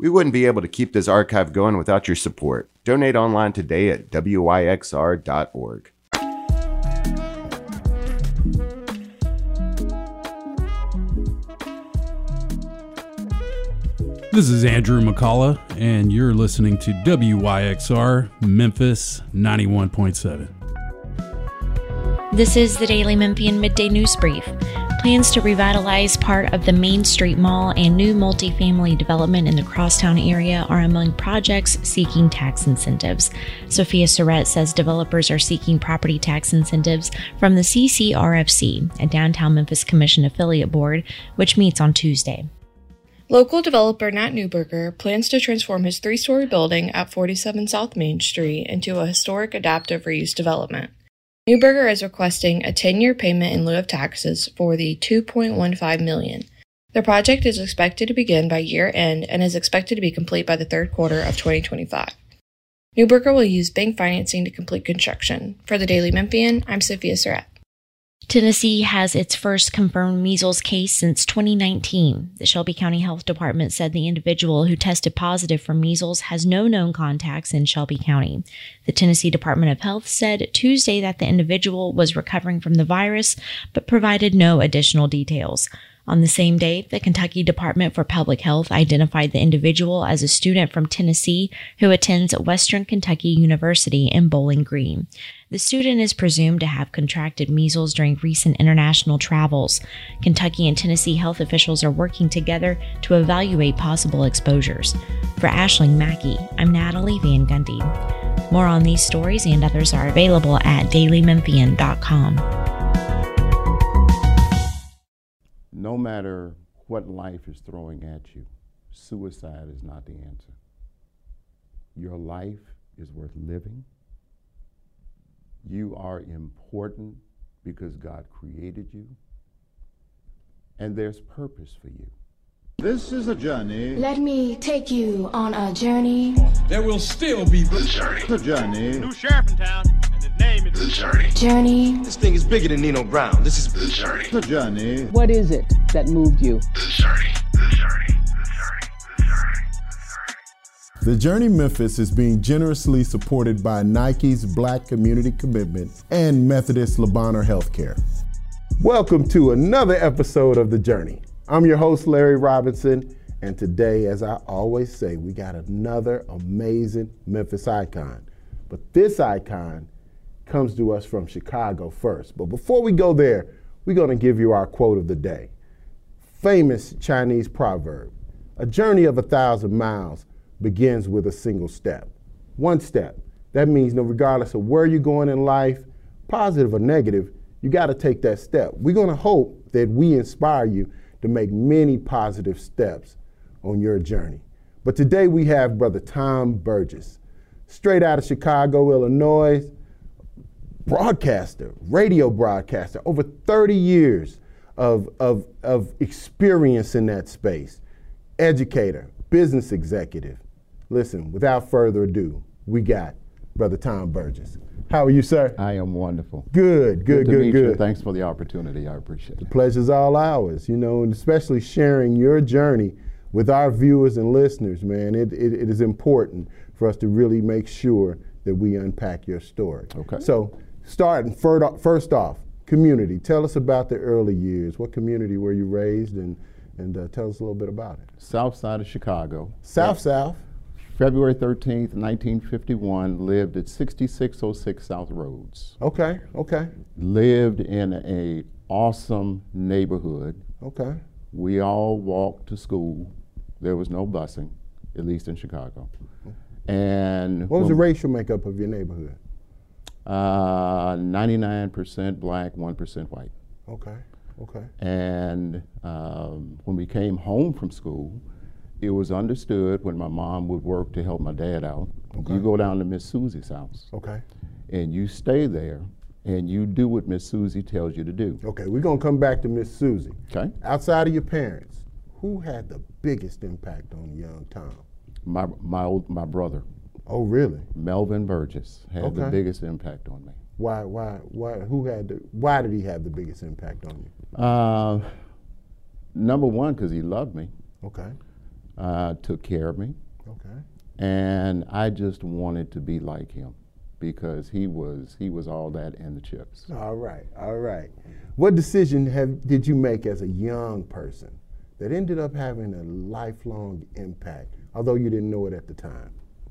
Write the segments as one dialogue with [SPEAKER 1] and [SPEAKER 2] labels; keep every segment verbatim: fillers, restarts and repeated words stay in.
[SPEAKER 1] We wouldn't be able to keep this archive going without your support. Donate online today at W Y X R dot org.
[SPEAKER 2] This is Andrew McCullough, and you're listening to W Y X R Memphis ninety-one point seven.
[SPEAKER 3] This is the Daily Memphian Midday News Brief. Plans to revitalize part of the Main Street Mall and new multifamily development in the Crosstown area are among projects seeking tax incentives. Sophia Surratt says developers are seeking property tax incentives from the C C R F C, a downtown Memphis Commission affiliate board, which meets on Tuesday.
[SPEAKER 4] Local developer Nat Newberger plans to transform his three-story building at forty-seven South Main Street into a historic adaptive reuse development. Newberger is requesting a ten-year payment in lieu of taxes for the two point one five million dollars. The project is expected to begin by year-end and is expected to be complete by the third quarter of twenty twenty-five. Newberger will use bank financing to complete construction. For the Daily Memphian, I'm Sophia Surratt.
[SPEAKER 3] Tennessee has its first confirmed measles case since twenty nineteen. The Shelby County Health Department said the individual who tested positive for measles has no known contacts in Shelby County. The Tennessee Department of Health said Tuesday that the individual was recovering from the virus, but provided no additional details. On the same day, the Kentucky Department for Public Health identified the individual as a student from Tennessee who attends Western Kentucky University in Bowling Green. The student is presumed to have contracted measles during recent international travels. Kentucky and Tennessee health officials are working together to evaluate possible exposures. For Ashling Mackey, I'm Natalie Van Gundy. More on these stories and others are available at daily memphian dot com.
[SPEAKER 5] No matter what life is throwing at you, suicide is not the answer. Your life is worth living. You are important because God created you, and there's purpose for you.
[SPEAKER 6] This is a journey.
[SPEAKER 7] Let me take you on a journey.
[SPEAKER 8] There will still be
[SPEAKER 6] the journey. The journey.
[SPEAKER 9] New sheriff in town, and his name is
[SPEAKER 6] the journey.
[SPEAKER 7] Journey.
[SPEAKER 10] This thing is bigger than Nino Brown. This is
[SPEAKER 6] the journey. The journey.
[SPEAKER 11] What is it that moved you?
[SPEAKER 6] The journey. The journey. The journey. The journey.
[SPEAKER 12] The Journey Memphis is being generously supported by Nike's Black Community Commitment and Methodist Le Bonheur Healthcare. Welcome to another episode of The Journey. I'm your host, Larry Robinson, and today, as I always say, we got another amazing Memphis icon. But this icon comes to us from Chicago first. But before we go there, we're going to give you our quote of the day. Famous Chinese proverb, a journey of a thousand miles begins with a single step. One step. That means, no, regardless of where you're going in life, positive or negative, you got to take that step. We're going to hope that we inspire you to make many positive steps on your journey. But today we have Brother Tom Burgess, straight out of Chicago, Illinois, broadcaster, radio broadcaster, over thirty years of, of, of experience in that space, educator, business executive. Listen, without further ado, we got Brother Tom Burgess. How are you, sir?
[SPEAKER 5] I am wonderful.
[SPEAKER 12] Good, good,
[SPEAKER 5] good. to
[SPEAKER 12] good,
[SPEAKER 5] meet
[SPEAKER 12] good.
[SPEAKER 5] You. Thanks for the opportunity. I appreciate
[SPEAKER 12] The
[SPEAKER 5] it.
[SPEAKER 12] pleasure's all ours, you know, and especially sharing your journey with our viewers and listeners, man. It, it, it is important for us to really make sure that we unpack your story.
[SPEAKER 5] Okay.
[SPEAKER 12] So, starting first off, community. Tell us about the early years. What community were you raised in? And uh, tell us a little bit about it.
[SPEAKER 5] South side of Chicago.
[SPEAKER 12] South, South.
[SPEAKER 5] February thirteenth, nineteen fifty-one, lived at sixty-six oh six South Rhodes.
[SPEAKER 12] Okay, okay.
[SPEAKER 5] Lived in a awesome neighborhood.
[SPEAKER 12] Okay.
[SPEAKER 5] We all walked to school. There was no busing, at least in Chicago. And
[SPEAKER 12] what was the racial makeup of your neighborhood?
[SPEAKER 5] Uh, ninety-nine percent black, one percent white.
[SPEAKER 12] Okay, okay.
[SPEAKER 5] And um, when we came home from school, it was understood when my mom would work to help my dad out, okay, you go down to Miss Susie's house.
[SPEAKER 12] Okay.
[SPEAKER 5] And you stay there and you do what Miss Susie tells you to do.
[SPEAKER 12] Okay, we're gonna come back to Miss Susie.
[SPEAKER 5] Okay.
[SPEAKER 12] Outside of your parents, who had the biggest impact on young Tom?
[SPEAKER 5] My my old my brother.
[SPEAKER 12] Oh, really?
[SPEAKER 5] Melvin Burgess had
[SPEAKER 12] okay.
[SPEAKER 5] the biggest impact on me.
[SPEAKER 12] Why why why who had the why did he have the biggest impact on you?
[SPEAKER 5] Uh, number one, because he loved me.
[SPEAKER 12] Okay.
[SPEAKER 5] uh, took care of me.
[SPEAKER 12] Okay.
[SPEAKER 5] And I just wanted to be like him because he was he was all that and the chips.
[SPEAKER 12] All right, all right. What decision have did you make as a young person that ended up having a lifelong impact, although you didn't know it at the time?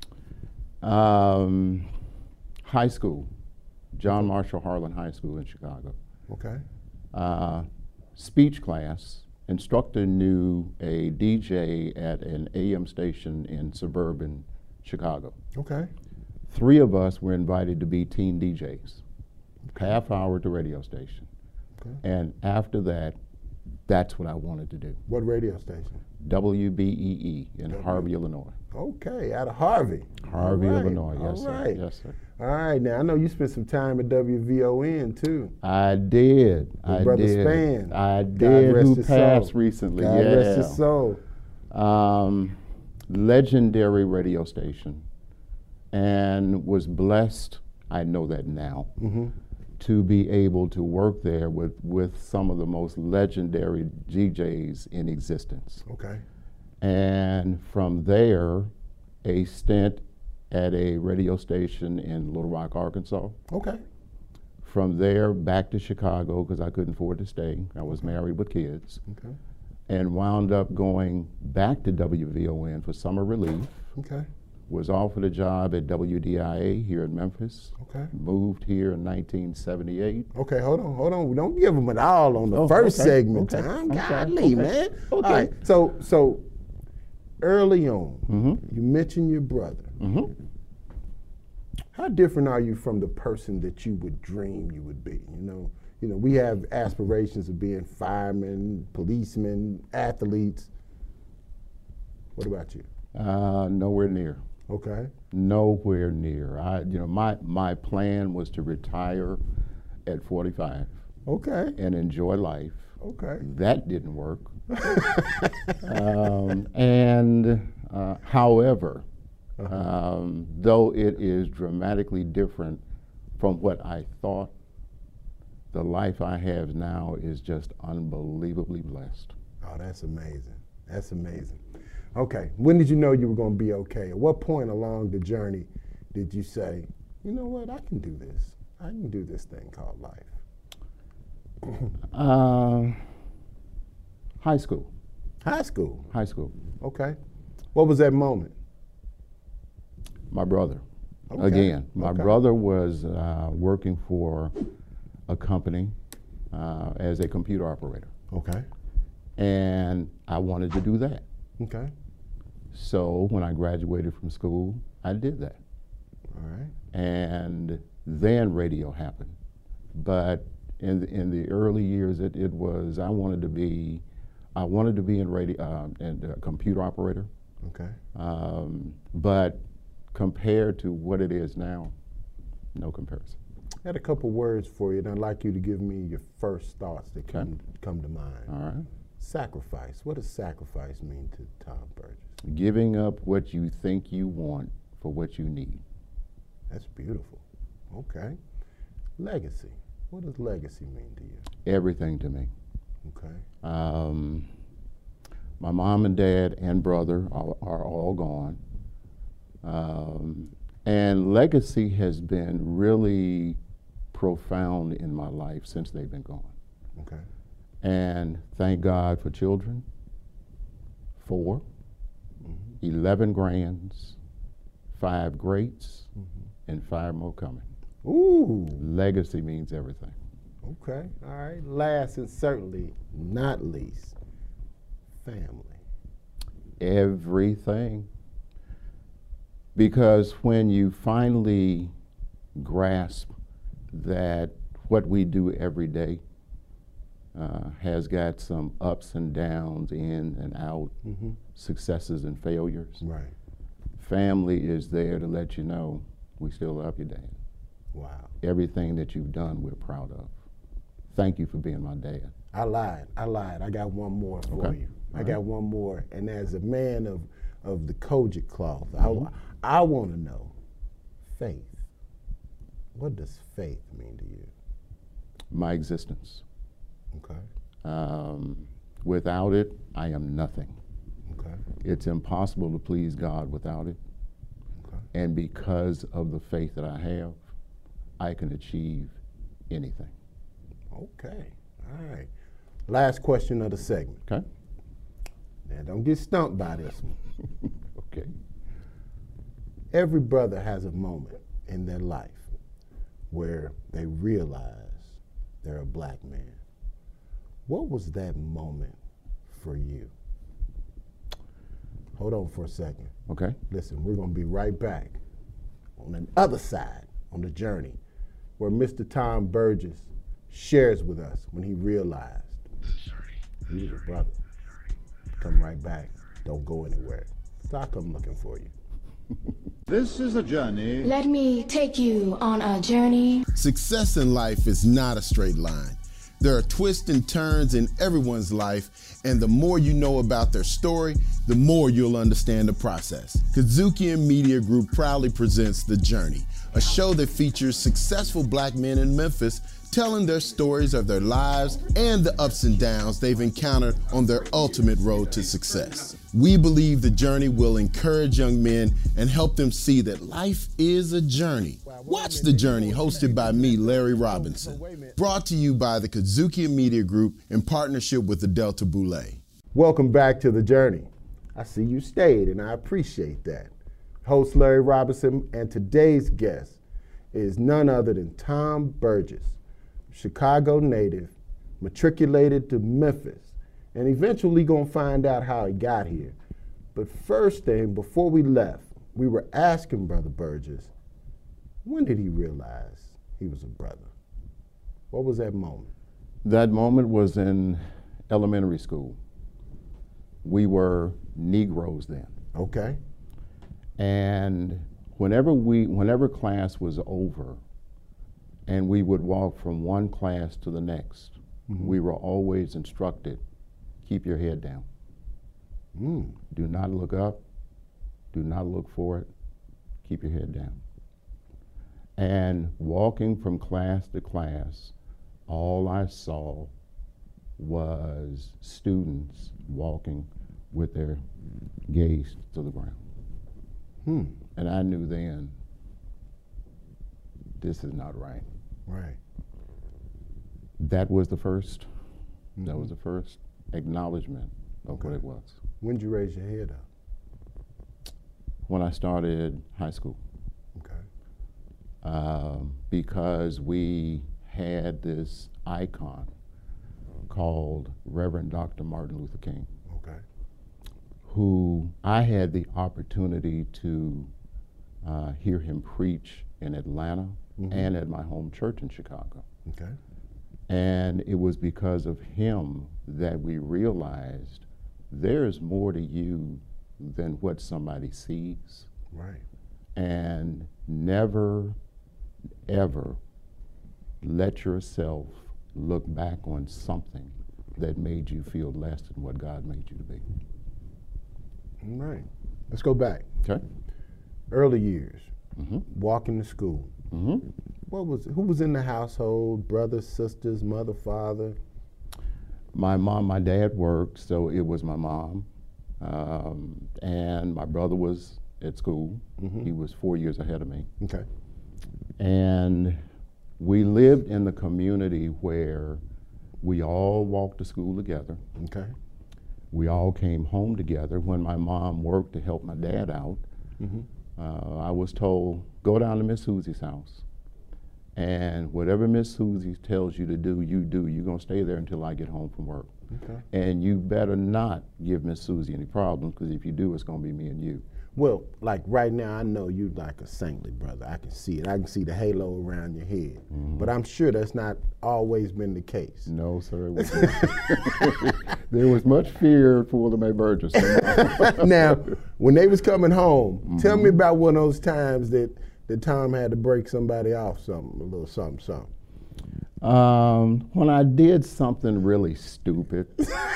[SPEAKER 5] Um, high school, John Marshall Harlan High School in Chicago.
[SPEAKER 12] Okay.
[SPEAKER 5] Uh, speech class. Instructor knew a D J at an A M station in suburban Chicago.
[SPEAKER 12] Okay.
[SPEAKER 5] Three of us were invited to be teen D Js, okay. half hour at the radio station.
[SPEAKER 12] Okay.
[SPEAKER 5] And after that, that's what I wanted to do.
[SPEAKER 12] What radio station?
[SPEAKER 5] W B E E in
[SPEAKER 12] W-
[SPEAKER 5] Harvey, Illinois.
[SPEAKER 12] Okay, out of Harvey.
[SPEAKER 5] Harvey,
[SPEAKER 12] right.
[SPEAKER 5] Illinois, yes,
[SPEAKER 12] All
[SPEAKER 5] sir.
[SPEAKER 12] right.
[SPEAKER 5] Yes, sir.
[SPEAKER 12] All right, now I know you spent some time at W V O N too.
[SPEAKER 5] I did.
[SPEAKER 12] With
[SPEAKER 5] I
[SPEAKER 12] Brother
[SPEAKER 5] did.
[SPEAKER 12] Span.
[SPEAKER 5] I
[SPEAKER 12] God
[SPEAKER 5] did.
[SPEAKER 12] rest
[SPEAKER 5] Who
[SPEAKER 12] his
[SPEAKER 5] passed
[SPEAKER 12] soul.
[SPEAKER 5] recently?
[SPEAKER 12] God
[SPEAKER 5] yeah.
[SPEAKER 12] rest his soul.
[SPEAKER 5] Um, legendary radio station, and was blessed. I know that now.
[SPEAKER 12] Mm-hmm.
[SPEAKER 5] To be able to work there with with some of the most legendary D Js in existence.
[SPEAKER 12] Okay.
[SPEAKER 5] And from there, a stint at a radio station in Little Rock, Arkansas.
[SPEAKER 12] Okay.
[SPEAKER 5] From there, back to Chicago because I couldn't afford to stay. I was okay. married with kids.
[SPEAKER 12] Okay.
[SPEAKER 5] And wound up going back to W V O N for summer relief.
[SPEAKER 12] Okay.
[SPEAKER 5] Was offered a job at W D I A here in Memphis.
[SPEAKER 12] Okay.
[SPEAKER 5] Moved here in nineteen seventy-eight.
[SPEAKER 12] Okay, hold on, hold on. Don't give them it all on the
[SPEAKER 5] Oh,
[SPEAKER 12] first
[SPEAKER 5] okay,
[SPEAKER 12] segment
[SPEAKER 5] okay,
[SPEAKER 12] time.
[SPEAKER 5] okay,
[SPEAKER 12] Golly,
[SPEAKER 5] okay,
[SPEAKER 12] man.
[SPEAKER 5] okay.
[SPEAKER 12] All right. So, so early on,
[SPEAKER 5] Mm-hmm.
[SPEAKER 12] you mentioned your brother.
[SPEAKER 5] Mm-hmm.
[SPEAKER 12] How different are you from the person that you would dream you would be? You know, you know, we have aspirations of being firemen, policemen, athletes. What about you?
[SPEAKER 5] Uh, nowhere near.
[SPEAKER 12] Okay.
[SPEAKER 5] Nowhere near. I, you know, my my plan was to retire at forty-five.
[SPEAKER 12] Okay.
[SPEAKER 5] And enjoy life.
[SPEAKER 12] Okay.
[SPEAKER 5] That didn't work. um, and uh, however,
[SPEAKER 12] uh-huh.
[SPEAKER 5] um, though it is dramatically different from what I thought, the life I have now is just unbelievably blessed.
[SPEAKER 12] Oh, that's amazing. That's amazing. Okay, when did you know you were going to be okay? At what point along the journey did you say, you know what, I can do this. I can do this thing called life?
[SPEAKER 5] uh, high school.
[SPEAKER 12] High school?
[SPEAKER 5] High school.
[SPEAKER 12] Okay. What was that moment?
[SPEAKER 5] My brother.
[SPEAKER 12] Okay.
[SPEAKER 5] Again, my
[SPEAKER 12] okay.
[SPEAKER 5] brother was uh, working for a company uh, as a computer operator.
[SPEAKER 12] Okay.
[SPEAKER 5] And I wanted to do that.
[SPEAKER 12] Okay.
[SPEAKER 5] So when I graduated from school, I did that.
[SPEAKER 12] All right.
[SPEAKER 5] And then radio happened. But in the, in the early years, it, it was, I wanted to be, I wanted to be in radio, uh, and a computer operator.
[SPEAKER 12] Okay.
[SPEAKER 5] Um, but compared to what it is now, no comparison.
[SPEAKER 12] I had a couple words for you, and I'd like you to give me your first thoughts that
[SPEAKER 5] Okay.
[SPEAKER 12] come, come to mind.
[SPEAKER 5] All right.
[SPEAKER 12] Sacrifice. What does sacrifice mean to Tom Burgess?
[SPEAKER 5] Giving up what you think you want for what you need.
[SPEAKER 12] That's beautiful. Okay. Legacy. What does legacy mean to you?
[SPEAKER 5] Everything to me.
[SPEAKER 12] Okay.
[SPEAKER 5] Um, my mom and dad and brother are, are all gone. Um, and legacy has been really profound in my life since they've been gone.
[SPEAKER 12] Okay.
[SPEAKER 5] And thank God for children, four, mm-hmm. eleven grands, five greats, mm-hmm. and five more coming.
[SPEAKER 12] Ooh.
[SPEAKER 5] Legacy means everything.
[SPEAKER 12] Okay, all right. Last and certainly not least, family.
[SPEAKER 5] Everything. Because when you finally grasp that what we do every day uh, has got some ups and downs, in and out, mm-hmm. successes and failures.
[SPEAKER 12] Right.
[SPEAKER 5] Family is there to let you know we still love you, Dad.
[SPEAKER 12] Wow.
[SPEAKER 5] Everything that you've done, we're proud of. Thank you for being my dad.
[SPEAKER 12] I lied. I lied. I got one more for
[SPEAKER 5] Okay.
[SPEAKER 12] you.
[SPEAKER 5] All
[SPEAKER 12] I
[SPEAKER 5] right.
[SPEAKER 12] got one more. And as a man of, of the Kojic cloth,
[SPEAKER 5] Mm-hmm.
[SPEAKER 12] I, I want to know faith. What does faith mean to you?
[SPEAKER 5] My existence.
[SPEAKER 12] Okay.
[SPEAKER 5] Um, without it, I am nothing. Okay. It's impossible to please God without it. Okay. And because of the faith that I have, I can achieve anything.
[SPEAKER 12] Okay. All right. Last question of the segment.
[SPEAKER 5] Okay.
[SPEAKER 12] Now, don't get stumped by this one.
[SPEAKER 5] Okay.
[SPEAKER 12] Every brother has a moment in their life where they realize they're a black man. What was that moment for you? Hold on for a second.
[SPEAKER 5] Okay.
[SPEAKER 12] Listen, we're going to be right back on the other side, on the journey, where Mister Tom Burgess shares with us when he realized he was a brother. Come right back. Don't go anywhere. I'll come looking for you.
[SPEAKER 8] This is a journey.
[SPEAKER 7] Let me take you on a journey.
[SPEAKER 13] Success in life is not a straight line. There are twists and turns in everyone's life, and the more you know about their story, the more you'll understand the process. Kazukian Media Group proudly presents The Journey, a show that features successful black men in Memphis telling their stories of their lives and the ups and downs they've encountered on their ultimate road to success. We believe The Journey will encourage young men and help them see that life is a journey. Watch The Journey, hosted by me, Larry Robinson. Brought to you by the Kazukian Media Group in partnership with the Delta Boulé.
[SPEAKER 12] Welcome back to The Journey. I see you stayed, and I appreciate that. Host Larry Robinson, and today's guest is none other than Tom Burgess, Chicago native, matriculated to Memphis, and eventually gonna find out how he got here. But first thing, before we left, we were asking Brother Burgess, when did he realize he was a brother? What was that moment?
[SPEAKER 5] That moment was in elementary school. We were Negroes then.
[SPEAKER 12] Okay.
[SPEAKER 5] And whenever we, whenever class was over, and we would walk from one class to the next, mm-hmm. we were always instructed, keep your head down. Mm. Do not look up, do not look for it, keep your head down. And walking from class to class, all I saw was students walking with their gaze to the ground. Hmm. And I knew then, this is not right.
[SPEAKER 12] Right.
[SPEAKER 5] That was the first, mm-hmm. that was the first acknowledgement of okay. what it was.
[SPEAKER 12] When did you raise your head up?
[SPEAKER 5] When I started high school.
[SPEAKER 12] Okay.
[SPEAKER 5] Um, because we had this icon called Reverend Doctor Martin Luther King.
[SPEAKER 12] Okay.
[SPEAKER 5] Who I had the opportunity to uh, hear him preach in Atlanta mm-hmm. and at my home church in Chicago.
[SPEAKER 12] Okay.
[SPEAKER 5] And it was because of him that we realized there's more to you than what somebody sees.
[SPEAKER 12] Right.
[SPEAKER 5] And never, ever let yourself look back on something that made you feel less than what God made you to be.
[SPEAKER 12] All right. Let's go back.
[SPEAKER 5] Okay.
[SPEAKER 12] Early years,
[SPEAKER 5] mm-hmm.
[SPEAKER 12] walking to school.
[SPEAKER 5] Mm-hmm.
[SPEAKER 12] What was who was in the household? Brothers, sisters, mother, father?
[SPEAKER 5] My mom, my dad worked, so it was my mom. Um, and my brother was at school. Mm-hmm. He was four years ahead of me.
[SPEAKER 12] Okay.
[SPEAKER 5] And we lived in the community where we all walked to school together.
[SPEAKER 12] Okay.
[SPEAKER 5] We all came home together. When my mom worked to help my dad out, mm-hmm. uh, I was told, go down to Miss Susie's house. And whatever Miss Susie tells you to do, you do. You're gonna stay there until I get home from work.
[SPEAKER 12] Okay.
[SPEAKER 5] And you better not give Miss Susie any problems, because if you do, it's gonna be me and you.
[SPEAKER 12] Well, like right now, I know you like a saintly brother. I can see it. I can see the halo around your head. Mm-hmm. But I'm sure that's not always been the case.
[SPEAKER 5] No, sir. It was not. There was much fear for the May Burgess.
[SPEAKER 12] Now, when they was coming home, mm-hmm. tell me about one of those times that, that Tom had to break somebody off something, a little something, something.
[SPEAKER 5] Um, when I did something really stupid,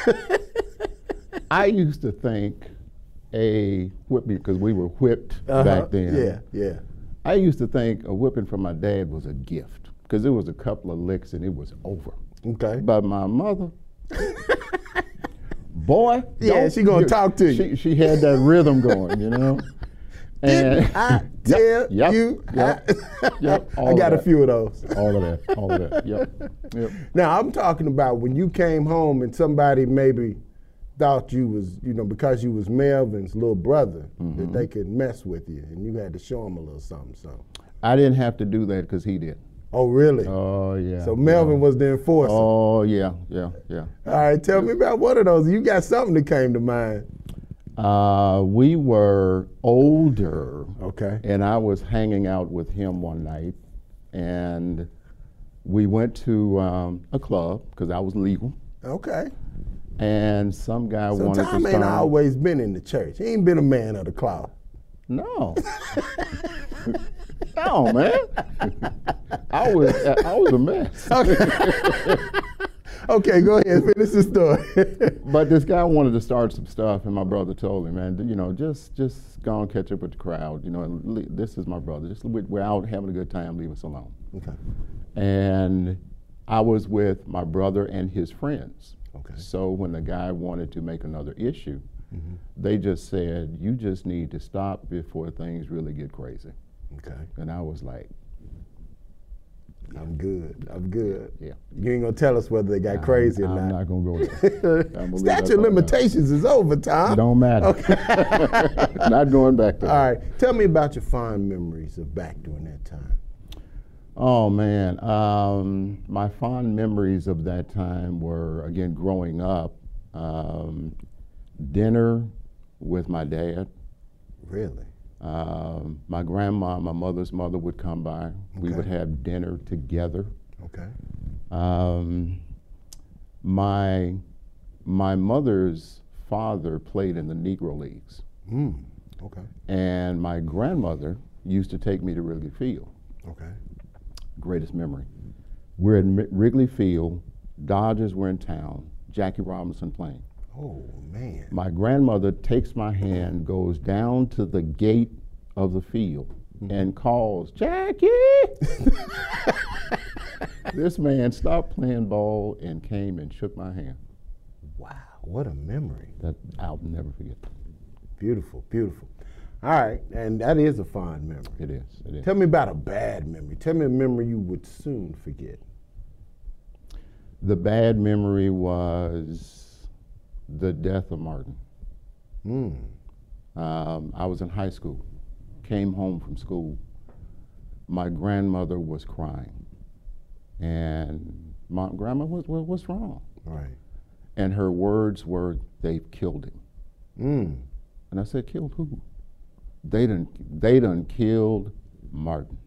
[SPEAKER 5] I used to think a whipping, because we were whipped uh-huh. back then.
[SPEAKER 12] Yeah, yeah.
[SPEAKER 5] I used to think a whipping from my dad was a gift, because it was a couple of licks and it was over.
[SPEAKER 12] Okay.
[SPEAKER 5] But my mother, boy.
[SPEAKER 12] Yeah, she gonna talk to you.
[SPEAKER 5] She, she had that rhythm going, you know.
[SPEAKER 12] And I tell
[SPEAKER 5] yep, yep,
[SPEAKER 12] you,
[SPEAKER 5] yep, yep,
[SPEAKER 12] I got a few of those.
[SPEAKER 5] All of that, all of that, yep, yep.
[SPEAKER 12] Now I'm talking about when you came home and somebody maybe thought you was, you know, because you was Melvin's little brother, mm-hmm. that they could mess with you, and you had to show them a little something, something.
[SPEAKER 5] I didn't have to do that because he did.
[SPEAKER 12] Oh, really?
[SPEAKER 5] Oh, yeah.
[SPEAKER 12] So Melvin
[SPEAKER 5] yeah.
[SPEAKER 12] was the enforcer.
[SPEAKER 5] Oh, yeah, yeah, yeah.
[SPEAKER 12] All right, tell me about one of those. You got something that came to mind.
[SPEAKER 5] Uh, we were older.
[SPEAKER 12] Okay.
[SPEAKER 5] And I was hanging out with him one night, and we went to um, a club because I was legal.
[SPEAKER 12] Okay.
[SPEAKER 5] And some guy
[SPEAKER 12] so
[SPEAKER 5] wanted
[SPEAKER 12] Tom
[SPEAKER 5] to
[SPEAKER 12] ain't
[SPEAKER 5] start.
[SPEAKER 12] always been in the church. He ain't been a man of the cloth.
[SPEAKER 5] No. No, man. I was I was a mess.
[SPEAKER 12] Okay. Okay, go ahead, finish the story.
[SPEAKER 5] But this guy wanted to start some stuff, and my brother told him, man, you know, just just go and catch up with the crowd. You know, and le- this is my brother. Just we're out having a good time. Leave us alone.
[SPEAKER 12] Okay.
[SPEAKER 5] And I was with my brother and his friends.
[SPEAKER 12] Okay.
[SPEAKER 5] So when the guy wanted to make another issue,
[SPEAKER 12] mm-hmm.
[SPEAKER 5] they just said, you just need to stop before things really get crazy.
[SPEAKER 12] Okay.
[SPEAKER 5] And I was like,
[SPEAKER 12] I'm good. I'm good.
[SPEAKER 5] Yeah.
[SPEAKER 12] You ain't gonna tell us whether they got
[SPEAKER 5] I'm,
[SPEAKER 12] crazy or
[SPEAKER 5] I'm
[SPEAKER 12] not.
[SPEAKER 5] not gonna go there.
[SPEAKER 12] Statute of limitations is over, Tom.
[SPEAKER 5] Don't matter.
[SPEAKER 12] Okay.
[SPEAKER 5] Not going back there.
[SPEAKER 12] All right. Tell me about your fond memories of back during that time.
[SPEAKER 5] Oh man, um, my fond memories of that time were, again, growing up, um, dinner with my dad.
[SPEAKER 12] Really?
[SPEAKER 5] Um, my grandma, my mother's mother would come by. Okay. We would have dinner together.
[SPEAKER 12] Okay.
[SPEAKER 5] Um, my my mother's father played in the Negro Leagues.
[SPEAKER 12] Mm. Okay.
[SPEAKER 5] And my grandmother used to take me to Wrigley Field.
[SPEAKER 12] Okay.
[SPEAKER 5] Greatest memory. We're at Wrigley Field. Dodgers were in town. Jackie Robinson playing.
[SPEAKER 12] Oh, man.
[SPEAKER 5] My grandmother takes my hand, goes down to the gate of the field, mm-hmm. and calls, Jackie! This man stopped playing ball and came and shook my hand.
[SPEAKER 12] Wow, what a memory.
[SPEAKER 5] That I'll never forget.
[SPEAKER 12] Beautiful, beautiful. All right, and that is a fond memory.
[SPEAKER 5] It is, it is.
[SPEAKER 12] Tell me about a bad memory. Tell me a memory you would soon forget.
[SPEAKER 5] The bad memory was the death of Martin.
[SPEAKER 12] Mm.
[SPEAKER 5] Um, I was in high school, came home from school. My grandmother was crying. And my grandma, what, what, what's wrong?
[SPEAKER 12] Right.
[SPEAKER 5] And her words were, they've killed him.
[SPEAKER 12] Mm.
[SPEAKER 5] And I said, killed who? They done, they done killed Martin.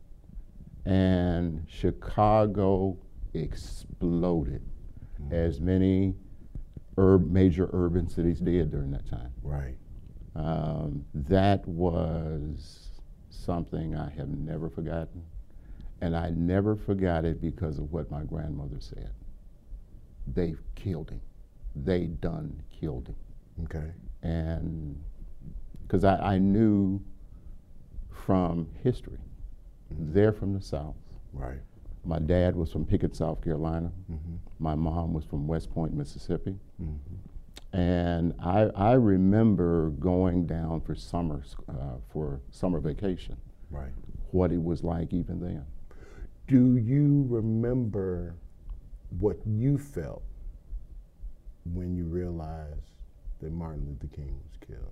[SPEAKER 5] And Chicago exploded, mm. as many ur- major urban cities did during that time.
[SPEAKER 12] Right.
[SPEAKER 5] Um, that was something I have never forgotten. And I never forgot it because of what my grandmother said. They've killed him. They done killed him.
[SPEAKER 12] Okay.
[SPEAKER 5] And because I, I knew from history, mm-hmm. they're from the South.
[SPEAKER 12] Right.
[SPEAKER 5] My dad was from Pickett, South Carolina.
[SPEAKER 12] Mm-hmm.
[SPEAKER 5] My mom was from West Point, Mississippi.
[SPEAKER 12] Mm-hmm.
[SPEAKER 5] And I, I remember going down for summer, uh, for summer vacation.
[SPEAKER 12] Right.
[SPEAKER 5] What it was like even then.
[SPEAKER 12] Do you remember what you felt when you realized that Martin Luther King was killed?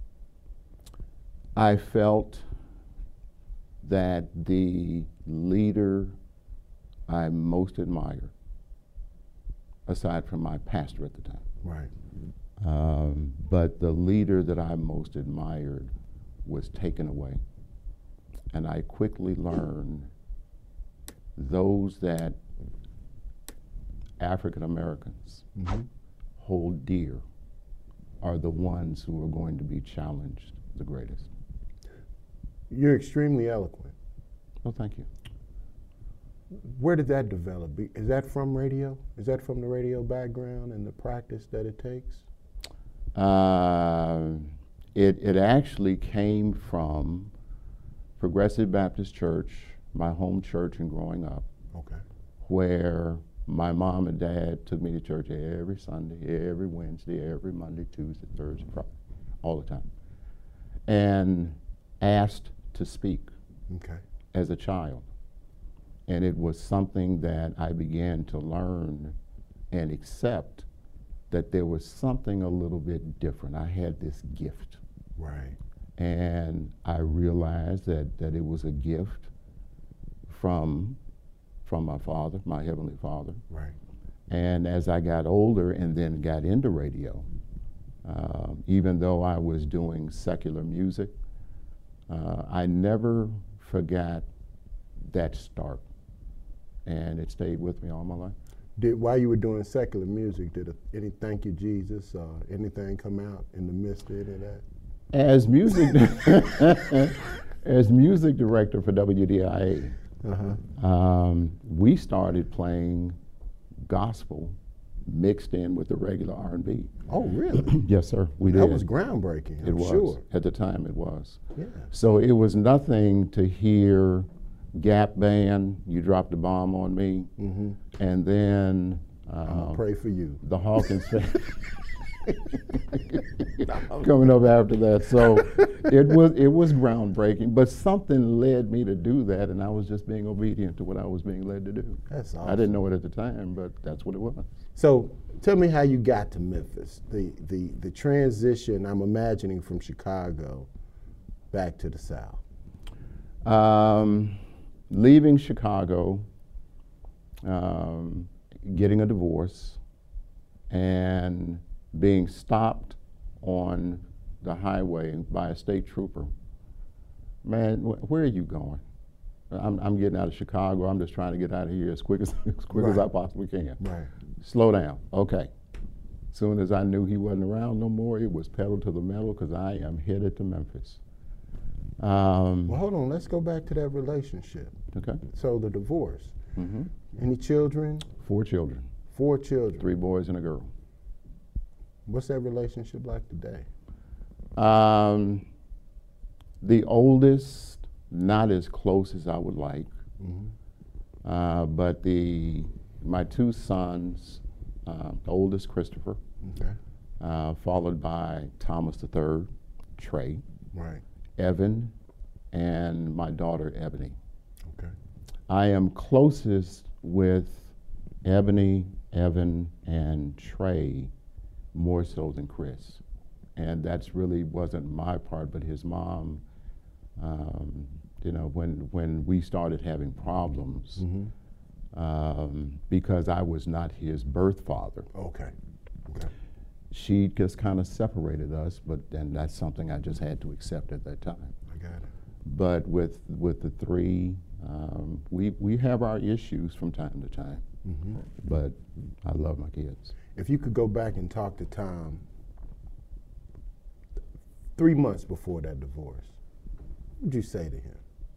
[SPEAKER 5] I felt that the leader I most admired, aside from my pastor at the time,
[SPEAKER 12] right,
[SPEAKER 5] um, but the leader that I most admired was taken away. And I quickly learned those that African Americans
[SPEAKER 12] mm-hmm. hold
[SPEAKER 5] dear are the ones who are going to be challenged the greatest.
[SPEAKER 12] You're extremely eloquent.
[SPEAKER 5] Well, thank you.
[SPEAKER 12] Where did that develop? Is that from radio? Is that from the radio background and the practice that it takes?
[SPEAKER 5] Uh, it, it actually came from Progressive Baptist Church, my home church and growing up,
[SPEAKER 12] okay.
[SPEAKER 5] where My mom and dad took me to church every Sunday, every Wednesday, every Monday, Tuesday, Thursday, Friday, all the time. And asked to speak
[SPEAKER 12] okay.
[SPEAKER 5] as a child. And it was something that I began to learn and accept that there was something a little bit different. I had this gift.
[SPEAKER 12] Right.
[SPEAKER 5] And I realized that, that it was a gift from, from my father, my Heavenly Father.
[SPEAKER 12] Right.
[SPEAKER 5] And as I got older and then got into radio, um, even though I was doing secular music, uh, I never forgot that start. And it stayed with me all my life.
[SPEAKER 12] Did, while you were doing secular music, did a, any Thank You Jesus, uh, anything come out in the midst of any of that?
[SPEAKER 5] As music, as music director for W D I A, uh-huh. um, we started playing gospel mixed in with the regular R and B.
[SPEAKER 12] Oh, really?
[SPEAKER 5] Yes, sir. We
[SPEAKER 12] that
[SPEAKER 5] did.
[SPEAKER 12] That was groundbreaking. I'm
[SPEAKER 5] it was.
[SPEAKER 12] Sure.
[SPEAKER 5] At the time, it was.
[SPEAKER 12] Yeah.
[SPEAKER 5] So it was nothing to hear Gap Band, You Dropped the Bomb on Me,
[SPEAKER 12] mm-hmm.
[SPEAKER 5] and then
[SPEAKER 12] I'm gonna pray for you.
[SPEAKER 5] The Hawkins coming up after that. So it was it was groundbreaking, but something led me to do that, and I was just being obedient to what I was being led to do.
[SPEAKER 12] That's awesome.
[SPEAKER 5] I didn't know it at the time, but that's what it was.
[SPEAKER 12] So tell me how you got to Memphis. The the the transition, I'm imagining, from Chicago back to the South.
[SPEAKER 5] Um, leaving Chicago, um, getting a divorce, and being stopped on the highway by a state trooper. Man, wh where are you going? I'm, I'm getting out of Chicago. I'm just trying to get out of here as quick as, as quick
[SPEAKER 12] right.
[SPEAKER 5] as I possibly can.
[SPEAKER 12] Right.
[SPEAKER 5] Slow down. Okay. As soon as I knew he wasn't around no more, it was pedal to the metal because I am headed to Memphis. Um,
[SPEAKER 12] well, hold on. Let's go back to that relationship.
[SPEAKER 5] Okay.
[SPEAKER 12] So the divorce.
[SPEAKER 5] Mm-hmm.
[SPEAKER 12] Any children?
[SPEAKER 5] Four children.
[SPEAKER 12] Four children.
[SPEAKER 5] Three boys and a girl.
[SPEAKER 12] What's that relationship like today?
[SPEAKER 5] Um, the oldest, not as close as I would like,
[SPEAKER 12] mm-hmm.
[SPEAKER 5] uh, but the my two sons, uh, the oldest Christopher,
[SPEAKER 12] okay.
[SPEAKER 5] uh, followed by Thomas the third, Trey,
[SPEAKER 12] right.
[SPEAKER 5] Evan, and my daughter Ebony.
[SPEAKER 12] Okay.
[SPEAKER 5] I am closest with Ebony, Evan, and Trey more so than Chris. And that's really wasn't my part, but his mom, um, you know, when, when we started having problems,
[SPEAKER 12] mm-hmm.
[SPEAKER 5] um, because I was not his birth father.
[SPEAKER 12] Okay. Okay.
[SPEAKER 5] She just kind of separated us, but then that's something I just had to accept at that time.
[SPEAKER 12] I got it.
[SPEAKER 5] But with, with the three, um, we, we have our issues from time to time,
[SPEAKER 12] mm-hmm.
[SPEAKER 5] but I love my kids.
[SPEAKER 12] If you could go back and talk to Tom three months before that divorce, what would you say to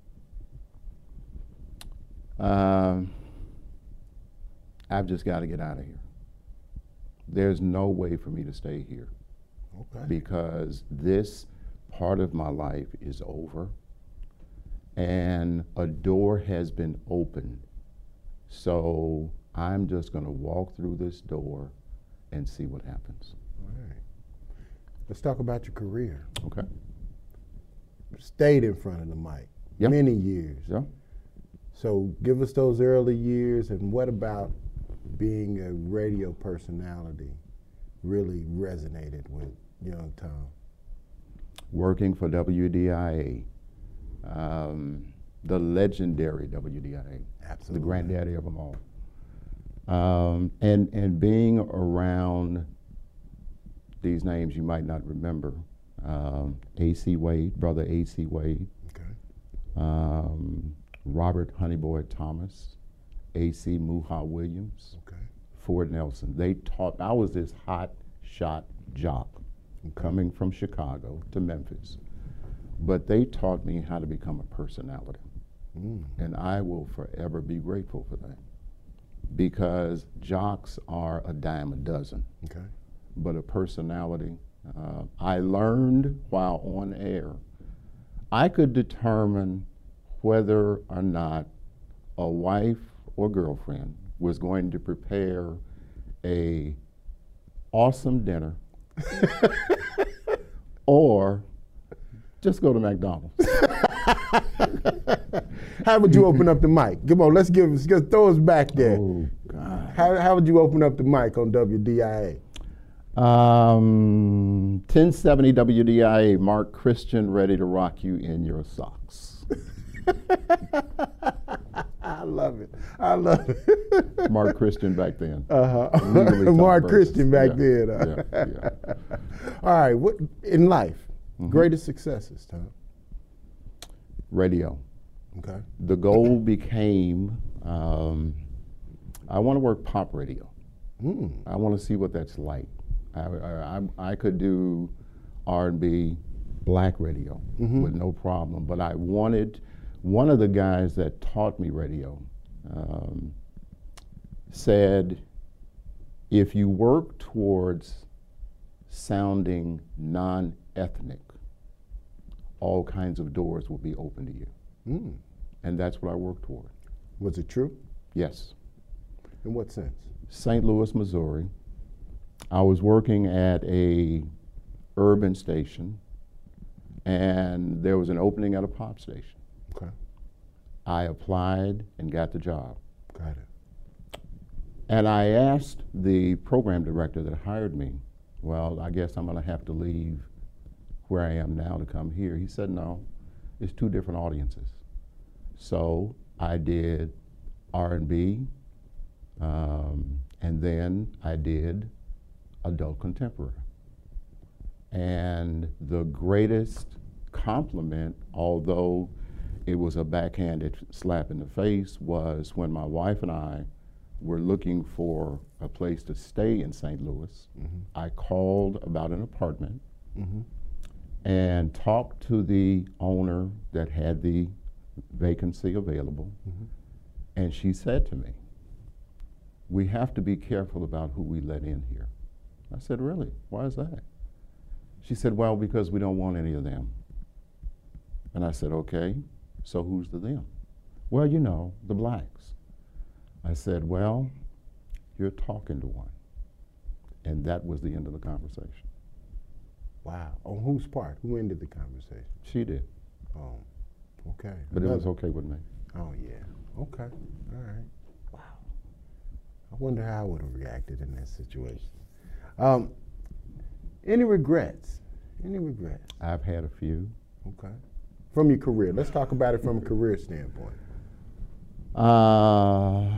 [SPEAKER 12] him?
[SPEAKER 5] Um, I've just got to get out of here. There's no way for me to stay here.
[SPEAKER 12] Okay.
[SPEAKER 5] Because this part of my life is over and a door has been opened. So I'm just going to walk through this door and see what happens.
[SPEAKER 12] All right. Let's talk about your career.
[SPEAKER 5] Okay.
[SPEAKER 12] Stayed in front of the mic
[SPEAKER 5] yep.
[SPEAKER 12] many years.
[SPEAKER 5] Yeah.
[SPEAKER 12] So give us those early years, and what about being a radio personality really resonated with young Tom?
[SPEAKER 5] Working for W D I A, um, the legendary W D I A,
[SPEAKER 12] absolutely,
[SPEAKER 5] the granddaddy of them all. Um, and, and being around these names you might not remember, um, A C Wade, brother A C Wade,
[SPEAKER 12] okay.
[SPEAKER 5] um, Robert Honeyboy Thomas, A C Muha Williams,
[SPEAKER 12] okay.
[SPEAKER 5] Ford Nelson. They taught, I was this hot shot jock
[SPEAKER 12] okay.
[SPEAKER 5] coming from Chicago to Memphis, but they taught me how to become a personality.
[SPEAKER 12] Mm.
[SPEAKER 5] And I will forever be grateful for that. Because jocks are a dime a dozen,
[SPEAKER 12] okay.
[SPEAKER 5] but a personality. Uh, I learned while on air, I could determine whether or not a wife or girlfriend was going to prepare a awesome dinner or just go to McDonald's.
[SPEAKER 12] How would you open up the mic? Come on, let's give us, just throw us back there.
[SPEAKER 5] Oh, God.
[SPEAKER 12] How, how would you open up the mic on W D I A?
[SPEAKER 5] Um, ten seventy W D I A, Mark Christian, ready to rock you in your socks.
[SPEAKER 12] I love it. I love it.
[SPEAKER 5] Mark Christian back then.
[SPEAKER 12] Uh-huh. Mark Christian back
[SPEAKER 5] yeah.
[SPEAKER 12] then. Uh.
[SPEAKER 5] Yeah. Yeah.
[SPEAKER 12] All right. What in life?
[SPEAKER 5] Mm-hmm.
[SPEAKER 12] Greatest successes, Tom?
[SPEAKER 5] Radio.
[SPEAKER 12] Okay.
[SPEAKER 5] The goal became, um, I want to work pop radio.
[SPEAKER 12] Mm.
[SPEAKER 5] I want to see what that's like. I, I, I could do R and B, black radio mm-hmm. with no problem, but I wanted, one of the guys that taught me radio um, said, if you work towards sounding non-ethnic, all kinds of doors will be open to you.
[SPEAKER 12] Mm.
[SPEAKER 5] And that's what I worked toward.
[SPEAKER 12] Was it true?
[SPEAKER 5] Yes.
[SPEAKER 12] In what sense?
[SPEAKER 5] Saint Louis, Missouri. I was working at a urban station, and there was an opening at a pop station.
[SPEAKER 12] Okay.
[SPEAKER 5] I applied and got the job.
[SPEAKER 12] Got it.
[SPEAKER 5] And I asked the program director that hired me, well, I guess I'm going to have to leave where I am now to come here. He said, no, it's two different audiences. So I did R and B, um, and then I did adult contemporary. And the greatest compliment, although it was a backhanded slap in the face, was when my wife and I were looking for a place to stay in Saint Louis. Mm-hmm. I called about an apartment mm-hmm. and talked to the owner that had the vacancy available, mm-hmm. and she said to me, we have to be careful about who we let in here. I said, really? Why is that? She said, well, because we don't want any of them. And I said, okay, so who's the them? Well, you know, the blacks. I said, well, you're talking to one. And that was the end of the conversation.
[SPEAKER 12] Wow. On whose part? Who ended the conversation?
[SPEAKER 5] She did.
[SPEAKER 12] Oh, okay.
[SPEAKER 5] But
[SPEAKER 12] Another.
[SPEAKER 5] It was okay with me.
[SPEAKER 12] Oh, yeah. Okay. All right. Wow. I wonder how I would have reacted in that situation. Um, any regrets? Any regrets?
[SPEAKER 5] I've had a few.
[SPEAKER 12] Okay. From your career. Let's talk about it from a career standpoint.
[SPEAKER 5] Uh,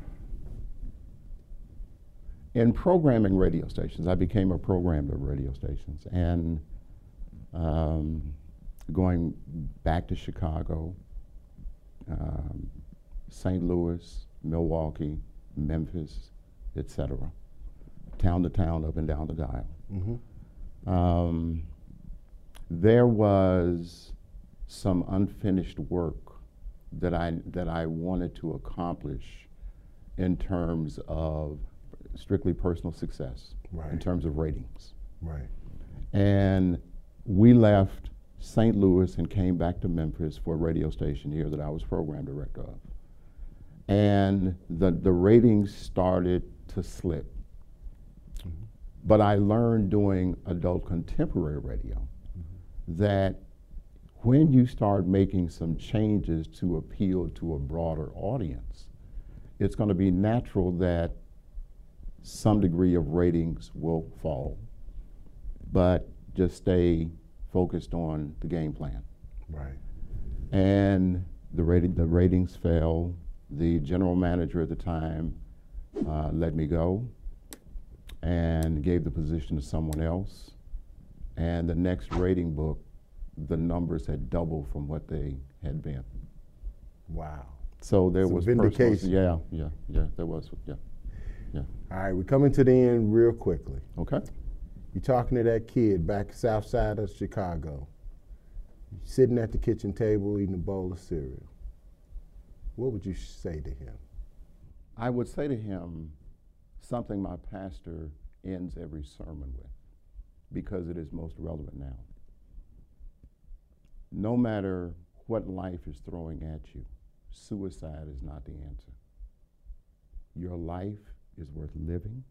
[SPEAKER 5] in programming radio stations, I became a programmer of radio stations. And um, going back to Chicago, um, Saint Louis, Milwaukee, Memphis, et cetera, town to town, up and down the dial. Mm-hmm. Um, there was some unfinished work that I that I wanted to accomplish in terms of strictly personal success,
[SPEAKER 12] right.
[SPEAKER 5] in terms of ratings.
[SPEAKER 12] Right.
[SPEAKER 5] And we left Saint Louis and came back to Memphis for a radio station here that I was program director of. And the, the ratings started to slip. Mm-hmm. But I learned doing adult contemporary radio mm-hmm. that when you start making some changes to appeal to a broader audience, it's going to be natural that some degree of ratings will fall, but just stay focused on the game plan.
[SPEAKER 12] Right.
[SPEAKER 5] And the rating, the ratings fell. The general manager at the time uh, let me go and gave the position to someone else. And the next rating book, the numbers had doubled from what they had been.
[SPEAKER 12] Wow.
[SPEAKER 5] So there
[SPEAKER 12] Some
[SPEAKER 5] was
[SPEAKER 12] vindication.
[SPEAKER 5] Yeah, yeah, yeah, there was, yeah, yeah.
[SPEAKER 12] All right, we're coming to the end real quickly.
[SPEAKER 5] Okay.
[SPEAKER 12] You're talking to that kid back south side of Chicago, sitting at the kitchen table eating a bowl of cereal. What would you say to him?
[SPEAKER 5] I would say to him something my pastor ends every sermon with, because it is most relevant now. No matter what life is throwing at you, suicide is not the answer. Your life is worth living.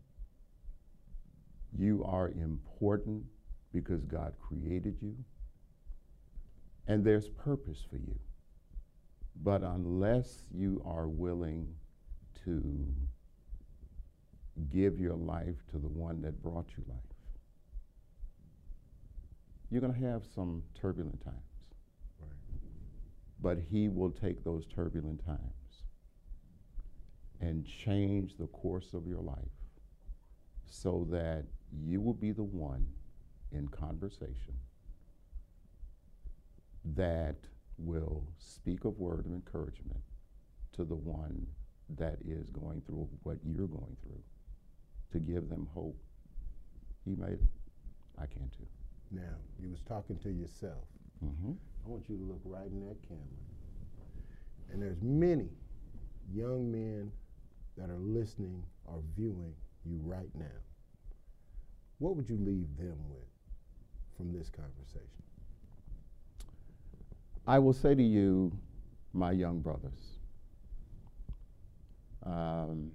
[SPEAKER 5] You are important because God created you. And there's purpose for you. But unless you are willing to give your life to the one that brought you life, you're going to have some turbulent times. Right. But he will take those turbulent times and change the course of your life so that you will be the one in conversation that will speak a word of encouragement to the one that is going through what you're going through, to give them hope. He made it. I can too.
[SPEAKER 12] Now, you was talking to yourself.
[SPEAKER 5] Mm-hmm.
[SPEAKER 12] I want you to look right in that camera. And there's many young men that are listening or viewing you right now. What would you leave them with from this conversation?
[SPEAKER 5] I will say to you, my young brothers, um,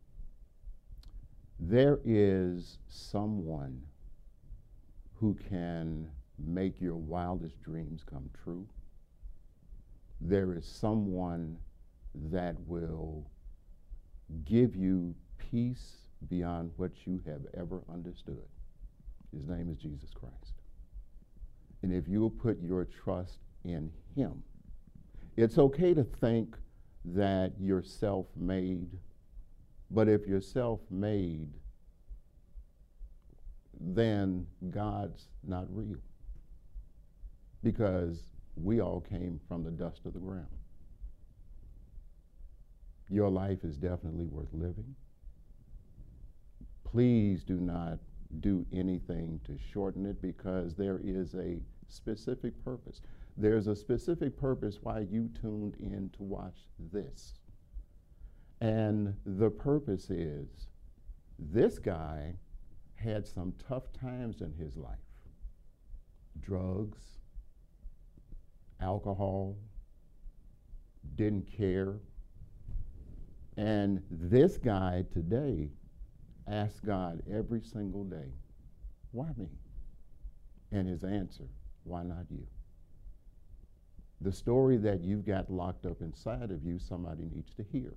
[SPEAKER 5] there is someone who can make your wildest dreams come true. There is someone that will give you peace beyond what you have ever understood. His name is Jesus Christ. And if you will put your trust in him, it's okay to think that you're self-made, but if you're self-made, then God's not real, because we all came from the dust of the ground. Your life is definitely worth living. Please do not do anything to shorten it, because there is a specific purpose. There's a specific purpose why you tuned in to watch this. And the purpose is, this guy had some tough times in his life. Drugs, alcohol, didn't care. And this guy today asks God every single day, why me? And his answer, why not you? The story that you've got locked up inside of you, somebody needs to hear.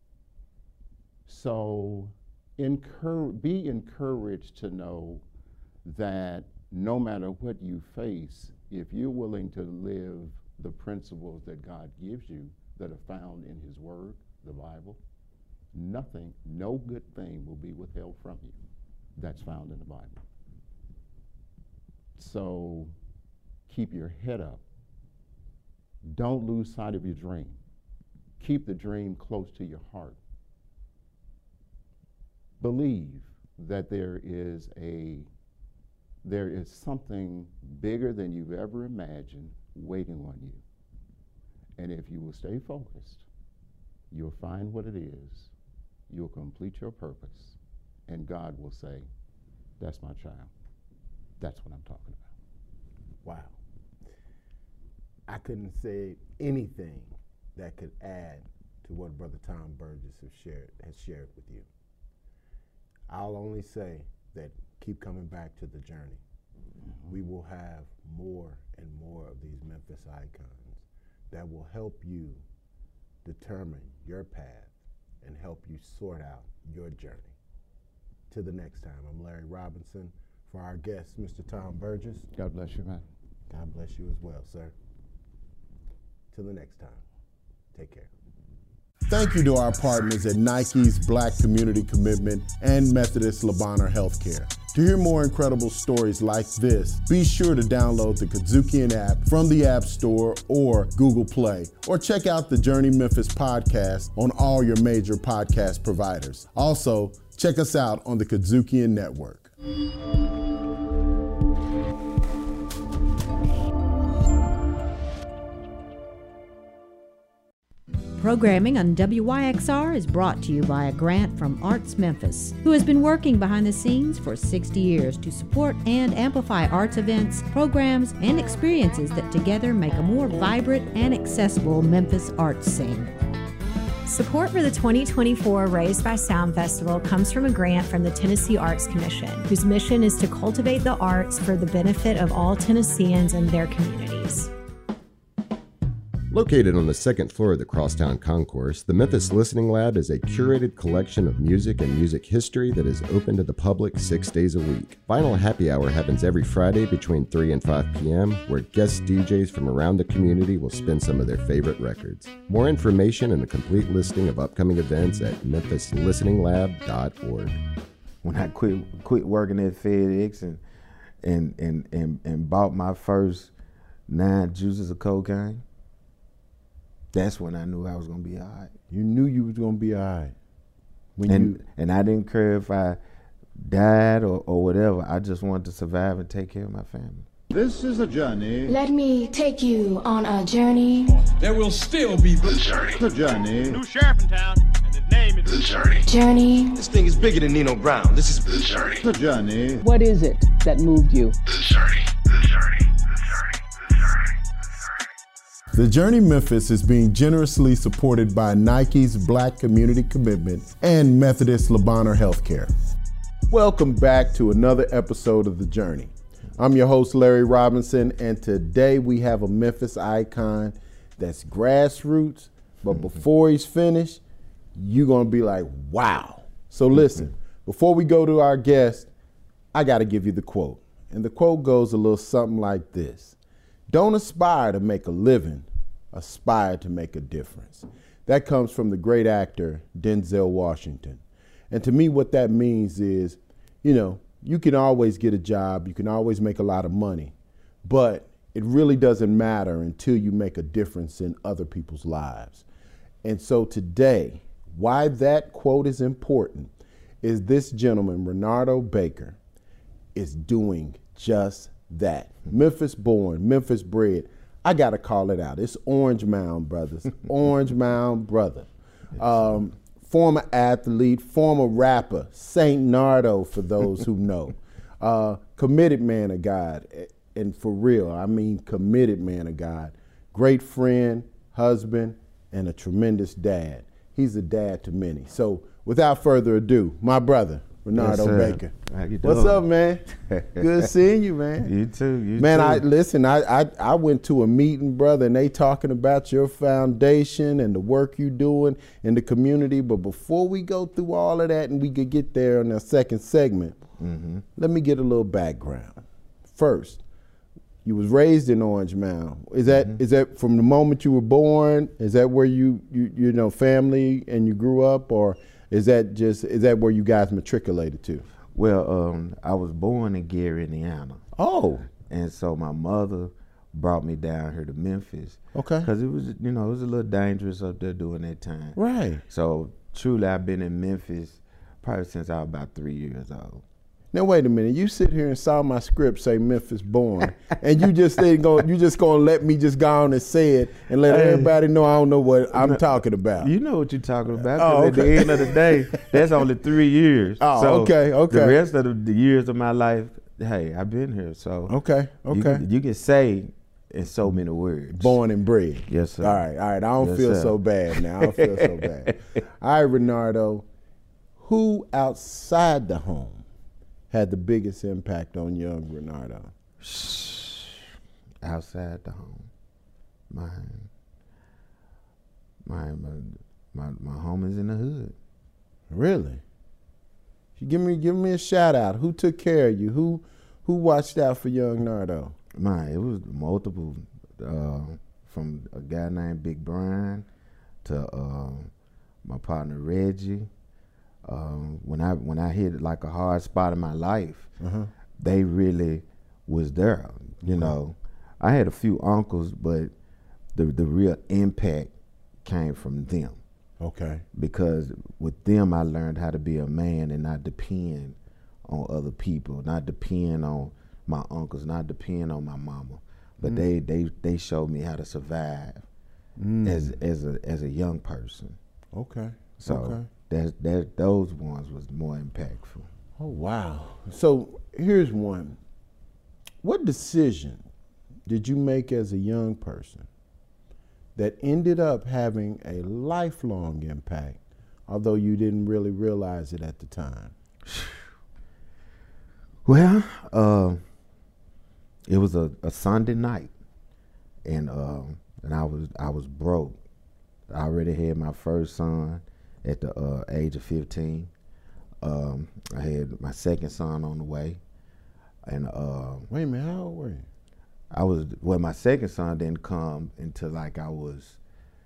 [SPEAKER 5] So encourage, be encouraged to know that no matter what you face, if you're willing to live the principles that God gives you that are found in his word, the Bible, nothing, no good thing will be withheld from you that's found in the Bible. So keep your head up. Don't lose sight of your dream. Keep the dream close to your heart. Believe that there is a there is something bigger than you've ever imagined waiting on you. And if you will stay focused, you'll find what it is. You'll complete your purpose, and God will say, that's my child. That's what I'm talking about.
[SPEAKER 12] Wow. I couldn't say anything that could add to what Brother Tom Burgess has shared, has shared with you. I'll only say that keep coming back to the journey. Mm-hmm. We will have more and more of these Memphis icons that will help you determine your path and help you sort out your journey. Till the next time, I'm Larry Robinson. For our guest, Mister Tom Burgess.
[SPEAKER 5] God bless you, man.
[SPEAKER 12] God bless you as well, sir. Till the next time, take care. Thank you to our partners at Nike's Black Community Commitment and Methodist Labanner Healthcare. To hear more incredible stories like this, be sure to download the Kadzukian app from the App Store or Google Play, or check out the Journey Memphis podcast on all your major podcast providers. Also, check us out on the Kadzukian Network.
[SPEAKER 14] Programming on W Y X R is brought to you by a grant from Arts Memphis, who has been working behind the scenes for sixty years to support and amplify arts events, programs, and experiences that together make a more vibrant and accessible Memphis arts scene.
[SPEAKER 15] Support for the twenty twenty-four Raised by Sound Festival comes from a grant from the Tennessee Arts Commission, whose mission is to cultivate the arts for the benefit of all Tennesseans and their communities.
[SPEAKER 1] Located on the second floor of the Crosstown Concourse, the Memphis Listening Lab is a curated collection of music and music history that is open to the public six days a week. Vinyl Happy Hour happens every Friday between three and five p.m., where guest D Js from around the community will spin some of their favorite records. More information and a complete listing of upcoming events at memphis listening lab dot org.
[SPEAKER 16] When I quit quit working at FedEx and and and and, and bought my first nine juices of cocaine, that's when I knew I was gonna be all right.
[SPEAKER 12] You knew you was gonna be all right. When
[SPEAKER 16] and
[SPEAKER 12] you
[SPEAKER 16] and I didn't care if I died or, or whatever. I just wanted to survive and take care of my family.
[SPEAKER 8] This is a journey.
[SPEAKER 7] Let me take you on a journey.
[SPEAKER 9] There will still be
[SPEAKER 8] the journey. The journey.
[SPEAKER 9] New sheriff in town, and his name is
[SPEAKER 8] the journey.
[SPEAKER 7] Journey.
[SPEAKER 10] This thing is bigger than Nino Brown. This is
[SPEAKER 8] the journey. The journey.
[SPEAKER 11] What is it that moved you?
[SPEAKER 8] The journey. The journey.
[SPEAKER 12] The Journey Memphis is being generously supported by Nike's Black Community Commitment and Methodist Labanner Healthcare. Welcome back to another episode of The Journey. I'm your host, Larry Robinson, and today we have a Memphis icon that's grassroots, but before he's finished, you're gonna be like, wow. So listen, before we go to our guest, I gotta give you the quote. And the quote goes a little something like this. Don't aspire to make a living, aspire to make a difference. That comes from the great actor Denzel Washington. And to me, what that means is, you know, you can always get a job, you can always make a lot of money, but it really doesn't matter until you make a difference in other people's lives. And so today, why that quote is important is this gentleman, Renardo Baker, is doing just that. Memphis born, Memphis bred. I gotta call it out. It's Orange Mound Brothers. Orange Mound Brother. Um, former athlete, former rapper, Saint Nardo for those who know. Uh, committed man of God. And for real, I mean committed man of God. Great friend, husband, and a tremendous dad. He's a dad to many. So without further ado, my brother, Renardo
[SPEAKER 16] yes,
[SPEAKER 12] Baker.
[SPEAKER 16] How you doing?
[SPEAKER 12] What's up, man? Good seeing you, man.
[SPEAKER 16] You too. You
[SPEAKER 12] man,
[SPEAKER 16] too.
[SPEAKER 12] I listen. I, I I went to a meeting, brother, and they talking about your foundation and the work you doing in the community. But before we go through all of that, and we could get there in the second segment, mm-hmm. let me get a little background. First, you was raised in Orange Mound. Is that mm-hmm. is that from the moment you were born? Is that where you you you know family and you grew up, or is that just is that where you guys matriculated to?
[SPEAKER 16] Well, um, I was born in Gary, Indiana.
[SPEAKER 12] Oh.
[SPEAKER 16] And so my mother brought me down here to Memphis.
[SPEAKER 12] Okay.
[SPEAKER 16] Because it was, you know, it was a little dangerous up there during that time.
[SPEAKER 12] Right.
[SPEAKER 16] So truly, I've been in Memphis probably since I was about three years old.
[SPEAKER 12] Now wait a minute. You sit here and saw my script say Memphis born, and you just ain't going. You just gonna let me just go on and say it and let hey, everybody know I don't know what I'm no, talking about.
[SPEAKER 16] You know what you're talking about.
[SPEAKER 12] Oh, okay.
[SPEAKER 16] At the end of the day, that's only three years.
[SPEAKER 12] Oh,
[SPEAKER 16] so
[SPEAKER 12] okay, okay.
[SPEAKER 16] The rest of the, the years of my life, hey, I've been here. So
[SPEAKER 12] okay, okay.
[SPEAKER 16] You can, you can say in so many words.
[SPEAKER 12] Born and bred.
[SPEAKER 16] Yes, sir.
[SPEAKER 12] All right, all right. I don't
[SPEAKER 16] yes,
[SPEAKER 12] feel
[SPEAKER 16] sir.
[SPEAKER 12] so bad now. I don't feel so bad. All right, Renardo, who outside the home had the biggest impact on young Renardo?
[SPEAKER 16] Outside the home, my my my my home is in the hood.
[SPEAKER 12] Really? Give me give me a shout out. Who took care of you? Who who watched out for young Nardo?
[SPEAKER 16] My it was multiple, uh, from a guy named Big Brian to uh, my partner Reggie. Um, when I when I hit like a hard spot in my life, uh-huh. they really was there. You know, I had a few uncles, but the the real impact came from them.
[SPEAKER 12] Okay.
[SPEAKER 16] Because with them, I learned how to be a man and not depend on other people, not depend on my uncles, not depend on my mama. But mm. they they they showed me how to survive mm. as as a as a young person.
[SPEAKER 12] Okay.
[SPEAKER 16] So.
[SPEAKER 12] Okay.
[SPEAKER 16] That, that, those ones was more impactful.
[SPEAKER 12] Oh, wow. So here's one. What decision did you make as a young person that ended up having a lifelong impact, although you didn't really realize it at the time?
[SPEAKER 16] Well, uh, it was a, a Sunday night, and uh, and I was I was broke. I already had my first son at the uh, age of fifteen. Um, I had my second son on the way, and uh,
[SPEAKER 12] wait a minute, how old were you?
[SPEAKER 16] I was well. My second son didn't come until like I was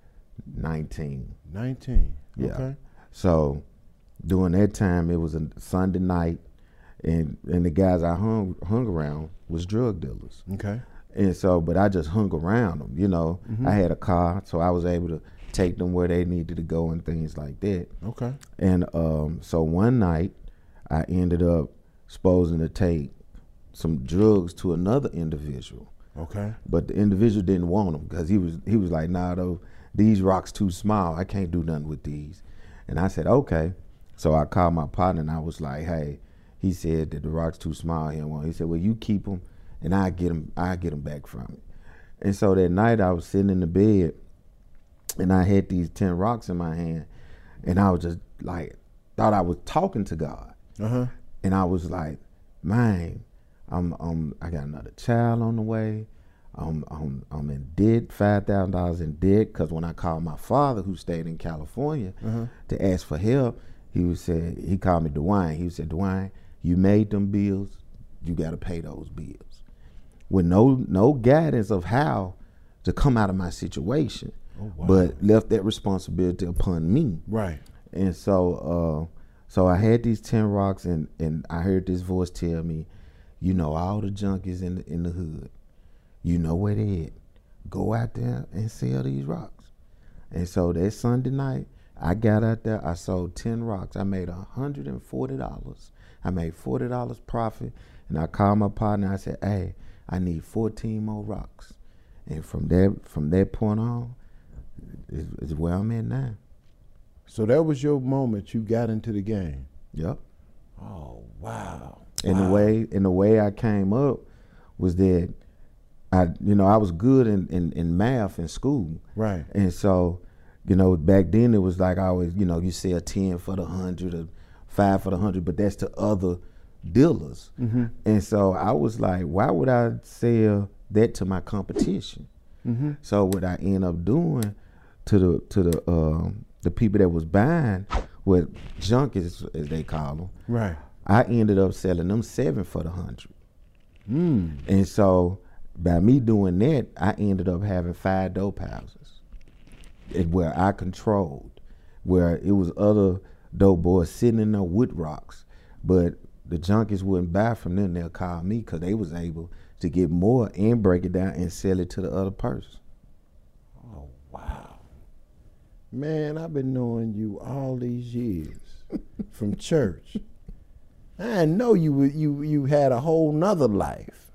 [SPEAKER 16] nineteen.
[SPEAKER 12] Nineteen.
[SPEAKER 16] Yeah.
[SPEAKER 12] Okay.
[SPEAKER 16] So during that time, it was a Sunday night, and and the guys I hung hung around was drug dealers.
[SPEAKER 12] Okay.
[SPEAKER 16] And so, but I just hung around them. You know,
[SPEAKER 12] Mhm.
[SPEAKER 16] I had a car, so I was able to take them where they needed to go and things like that.
[SPEAKER 12] Okay.
[SPEAKER 16] And um, so one night, I ended up supposing to take some drugs to another individual.
[SPEAKER 12] Okay.
[SPEAKER 16] But the individual didn't want them because he was he was like, nah, though, these rocks too small. I can't do nothing with these. And I said, okay. So I called my partner and I was like, hey, he said that the rock's too small. He didn't want. He said, well, you keep them, and I get them. I get them back from it. And so that night I was sitting in the bed, and I had these ten rocks in my hand, and I was just like, thought I was talking to God.
[SPEAKER 12] Uh-huh.
[SPEAKER 16] And I was like, man, I'm, I'm, I got another child on the way. I'm, I'm, I'm in debt, five thousand dollars in debt, because when I called my father, who stayed in California,
[SPEAKER 12] Uh-huh.
[SPEAKER 16] to ask for help, he was said, he called me Dwayne. He said, Dwayne, you made them bills, you got to pay those bills. With no, no guidance of how to come out of my situation.
[SPEAKER 12] Oh, wow.
[SPEAKER 16] But left that responsibility upon me.
[SPEAKER 12] Right.
[SPEAKER 16] And so uh, so I had these ten rocks, and, and I heard this voice tell me, you know all the junkies in the, in the hood. You know where they at. Go out there and sell these rocks. And so that Sunday night, I got out there, I sold ten rocks. I made one hundred forty dollars. I made forty dollars profit, and I called my partner. I said, hey, I need fourteen more rocks. And from that, from that point on, is, is where I'm at now.
[SPEAKER 12] So that was your moment you got into the game.
[SPEAKER 16] Yep.
[SPEAKER 12] Oh, wow.
[SPEAKER 16] And
[SPEAKER 12] wow.
[SPEAKER 16] the way and the way I came up was that I you know, I was good in, in, in math in school.
[SPEAKER 12] Right.
[SPEAKER 16] And so, you know, back then it was like I always, you know, you say a ten for the hundred or five for the hundred, but that's to other dealers.
[SPEAKER 12] Mm-hmm.
[SPEAKER 16] And so I was like, why would I sell that to my competition?
[SPEAKER 12] Mm-hmm.
[SPEAKER 16] So what I end up doing to the to the um, the people that was buying with junkies, as they call them,
[SPEAKER 12] right?
[SPEAKER 16] I ended up selling them seven for the hundred.
[SPEAKER 12] Mm.
[SPEAKER 16] And so by me doing that, I ended up having five dope houses, it, where I controlled, where it was other dope boys sitting in there with rocks, but the junkies wouldn't buy from them. They'll call me because they was able to get more and break it down and sell it to the other person.
[SPEAKER 12] Oh, wow. Man, I've been knowing you all these years from church. I know you you you had a whole nother life.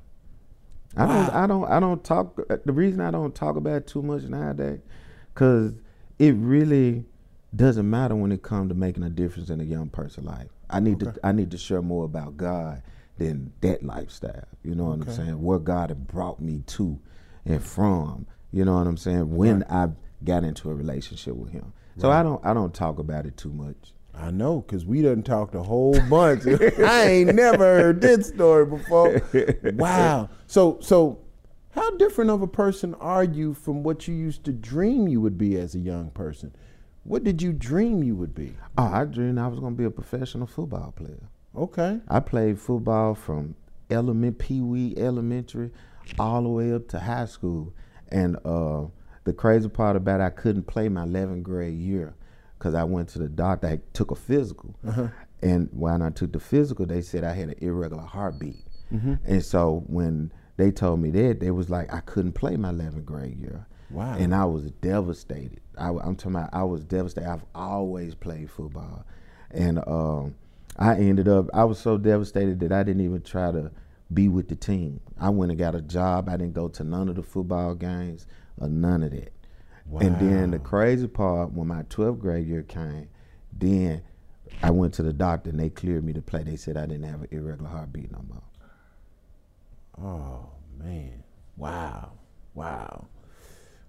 [SPEAKER 16] I
[SPEAKER 12] Wow.
[SPEAKER 16] don't I don't I don't talk the reason I don't talk about it too much nowadays, cause it really doesn't matter when it comes to making a difference in a young person's life. I need
[SPEAKER 12] Okay.
[SPEAKER 16] to I need to share more about God than that lifestyle. You know what
[SPEAKER 12] Okay.
[SPEAKER 16] I'm saying? Where God had brought me to and from. You know what I'm saying? When
[SPEAKER 12] Right.
[SPEAKER 16] I got into a relationship with Him. So
[SPEAKER 12] Right.
[SPEAKER 16] I don't I don't talk about it too much.
[SPEAKER 12] I know, because we done talked a whole bunch. I ain't never heard this story before. Wow. So so how different of a person are you from what you used to dream you would be as a young person? What did you dream you would be?
[SPEAKER 16] Oh, I dreamed I was gonna be a professional football player.
[SPEAKER 12] Okay.
[SPEAKER 16] I played football from element Pee Wee elementary all the way up to high school. And uh, the crazy part about it, I couldn't play my eleventh grade year because I went to the doctor. I took a physical.
[SPEAKER 12] Uh-huh.
[SPEAKER 16] And when I took the physical, they said I had an irregular heartbeat.
[SPEAKER 12] Mhm.
[SPEAKER 16] And so when they told me that, they was like, I couldn't play my eleventh grade year.
[SPEAKER 12] Wow.
[SPEAKER 16] And I was devastated. I, I'm talking about I was devastated. I've always played football. And um, I ended up, I was so devastated that I didn't even try to be with the team. I went and got a job. I didn't go to none of the football games or none of that.
[SPEAKER 12] Wow.
[SPEAKER 16] And then the crazy part, when my twelfth grade year came, then I went to the doctor and they cleared me to play. They said I didn't have an irregular heartbeat no more.
[SPEAKER 12] Oh, man. Wow. Wow.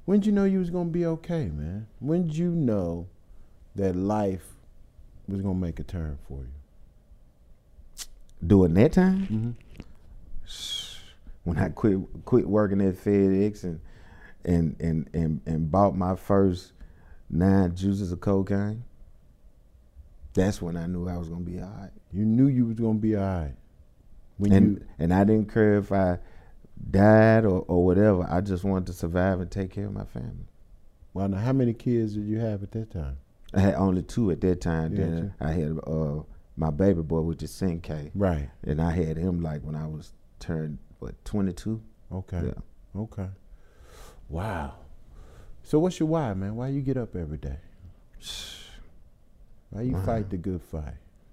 [SPEAKER 12] When did you know you was gonna be okay, man? When did you know that life was gonna make a turn for you?
[SPEAKER 16] During that time,
[SPEAKER 12] Mm-hmm.
[SPEAKER 16] when I quit quit working at FedEx and and and and, and bought my first nine juices of cocaine, that's when I knew I was gonna be all right.
[SPEAKER 12] You knew you was gonna be all right. When
[SPEAKER 16] and
[SPEAKER 12] you
[SPEAKER 16] and I didn't care if I died or, or whatever. I just wanted to survive and take care of my family.
[SPEAKER 12] Well, now how many kids did you have at that time?
[SPEAKER 16] I had only two at that time.
[SPEAKER 12] Yeah,
[SPEAKER 16] Then I had uh, my baby boy, which is Senke.
[SPEAKER 12] Right.
[SPEAKER 16] And I had him like when I was turned what twenty-two.
[SPEAKER 12] Okay.
[SPEAKER 16] Yeah.
[SPEAKER 12] Okay. Wow. So what's your why, man? Why you get up every day? Why you
[SPEAKER 16] Wow.
[SPEAKER 12] fight the good fight?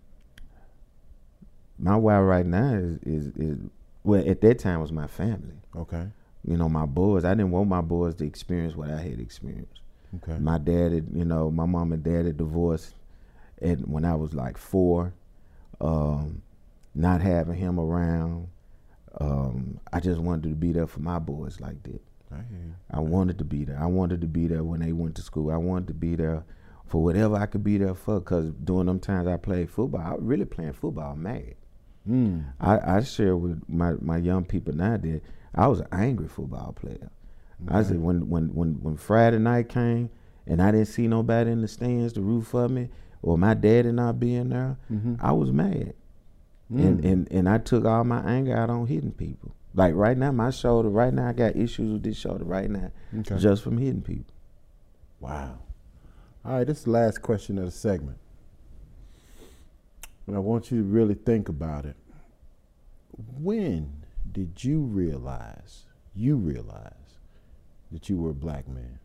[SPEAKER 16] My why right now is, is is well at that time was my family.
[SPEAKER 12] Okay.
[SPEAKER 16] You know, my boys. I didn't want my boys to experience what I had experienced.
[SPEAKER 12] Okay.
[SPEAKER 16] My dad had, you know, my mom and dad had divorced and when I was like four. Um, not having him around. Um, I just wanted to be there for my boys like that.
[SPEAKER 12] I hear you.
[SPEAKER 16] I wanted to be there. I wanted to be there when they went to school. I wanted to be there for whatever I could be there for, because during them times I played football, I was really playing football mad.
[SPEAKER 12] Mm.
[SPEAKER 16] I, I share with my, my young people now that I was an angry football player.
[SPEAKER 12] Okay.
[SPEAKER 16] I said when, when, when, when Friday night came and I didn't see nobody in the stands to root for me, or my daddy not being there,
[SPEAKER 12] Mhm.
[SPEAKER 16] I was mad.
[SPEAKER 12] Mm.
[SPEAKER 16] And, and and I took all my anger out on hitting people. Like right now, my shoulder, right now I got issues with this shoulder right now,
[SPEAKER 12] Okay.
[SPEAKER 16] just from hitting people.
[SPEAKER 12] Wow. All right, this is the last question of the segment. And I want you to really think about it. When did you realize, you realize, that you were a black man?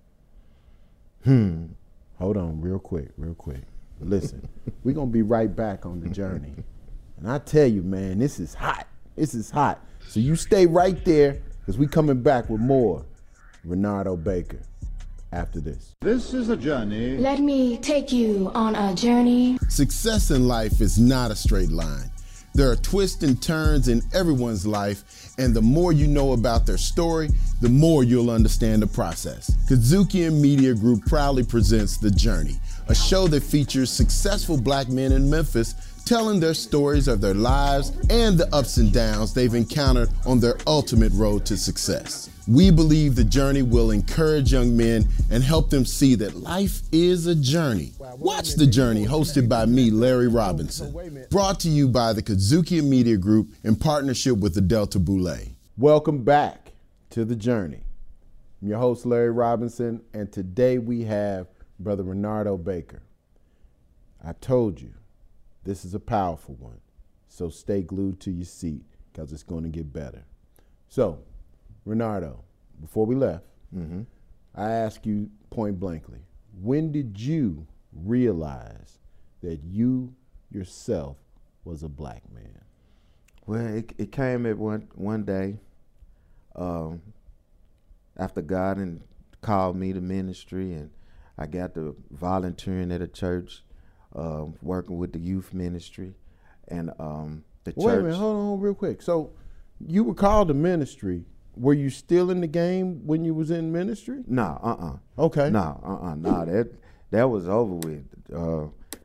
[SPEAKER 16] Hmm.
[SPEAKER 12] Hold on real quick, real quick. Listen, we're going to be right back on the journey. And I tell you, man, this is hot. This is hot. So you stay right there, because we coming back with more Renardo Baker after this.
[SPEAKER 8] This is a journey.
[SPEAKER 7] Let me take you on a journey.
[SPEAKER 13] Success in life is not a straight line. There are twists and turns in everyone's life, and the more you know about their story, the more you'll understand the process. Kazukian Media Group proudly presents The Journey, a show that features successful black men in Memphis telling their stories of their lives and the ups and downs they've encountered on their ultimate road to success. We believe The Journey will encourage young men and help them see that life is a journey. Watch The Journey, hosted by me, Larry Robinson. Brought to you by the Kazukian Media Group in partnership with the Delta Boule.
[SPEAKER 12] Welcome back to The Journey. I'm your host, Larry Robinson, and today we have Brother Renardo Baker. I told you, this is a powerful one, so stay glued to your seat, because it's going to get better. So, Renardo, before we left,
[SPEAKER 16] Mm-hmm.
[SPEAKER 12] I asked you point blankly, when did you realize that you yourself was a black man?
[SPEAKER 16] Well, it, it came at one one day um, after God and called me to ministry, and I got to volunteering at a church, uh, working with the youth ministry, and um, the
[SPEAKER 12] Wait
[SPEAKER 16] church.
[SPEAKER 12] a minute, hold on real quick. So you were called to ministry. Were you still in the game when you was in ministry?
[SPEAKER 16] No, uh-uh.
[SPEAKER 12] Okay.
[SPEAKER 16] No, uh-uh, no, that that was over with. Uh,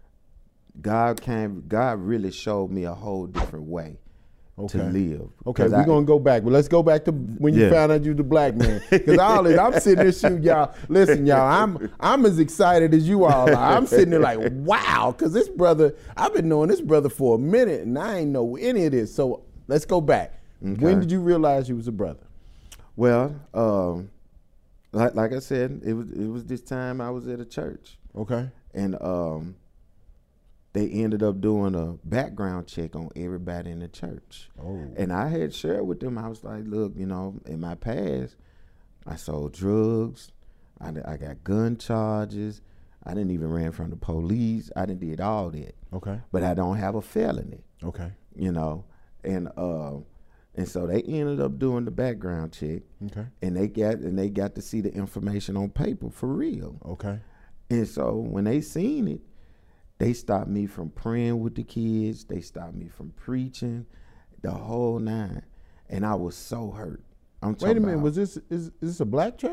[SPEAKER 16] God came, God really showed me a whole different way
[SPEAKER 12] Okay.
[SPEAKER 16] to live.
[SPEAKER 12] Okay,
[SPEAKER 16] 'Cause
[SPEAKER 12] we're
[SPEAKER 16] I-
[SPEAKER 12] going to go back. But let's go back to when you
[SPEAKER 16] Yeah.
[SPEAKER 12] found out you was the black man. Because all this, I'm sitting there shooting y'all. Listen, y'all, I'm I'm as excited as you all are. I'm sitting there like, wow, because this brother, I've been knowing this brother for a minute, and I ain't know any of this. So let's go back.
[SPEAKER 16] Okay.
[SPEAKER 12] When did you realize you was a brother?
[SPEAKER 16] Well, um, like like I said, it was it was this time I was at a church.
[SPEAKER 12] Okay.
[SPEAKER 16] And um, they ended up doing a background check on everybody in the church.
[SPEAKER 12] Oh.
[SPEAKER 16] And I had shared with them, I was like, look, you know, in my past, I sold drugs, I, I got gun charges, I didn't even ran from the police, I didn't did all that.
[SPEAKER 12] Okay.
[SPEAKER 16] But I don't have a felony.
[SPEAKER 12] Okay.
[SPEAKER 16] You know, and uh, and so they ended up doing the background check.
[SPEAKER 12] Okay.
[SPEAKER 16] And they got and they got to see the information on paper for real.
[SPEAKER 12] Okay.
[SPEAKER 16] And so when they seen it, they stopped me from praying with the kids. They stopped me from preaching, the whole nine. And I was so hurt. I'm
[SPEAKER 12] Wait a
[SPEAKER 16] talking
[SPEAKER 12] minute,
[SPEAKER 16] about-
[SPEAKER 12] was this is, is this a black church?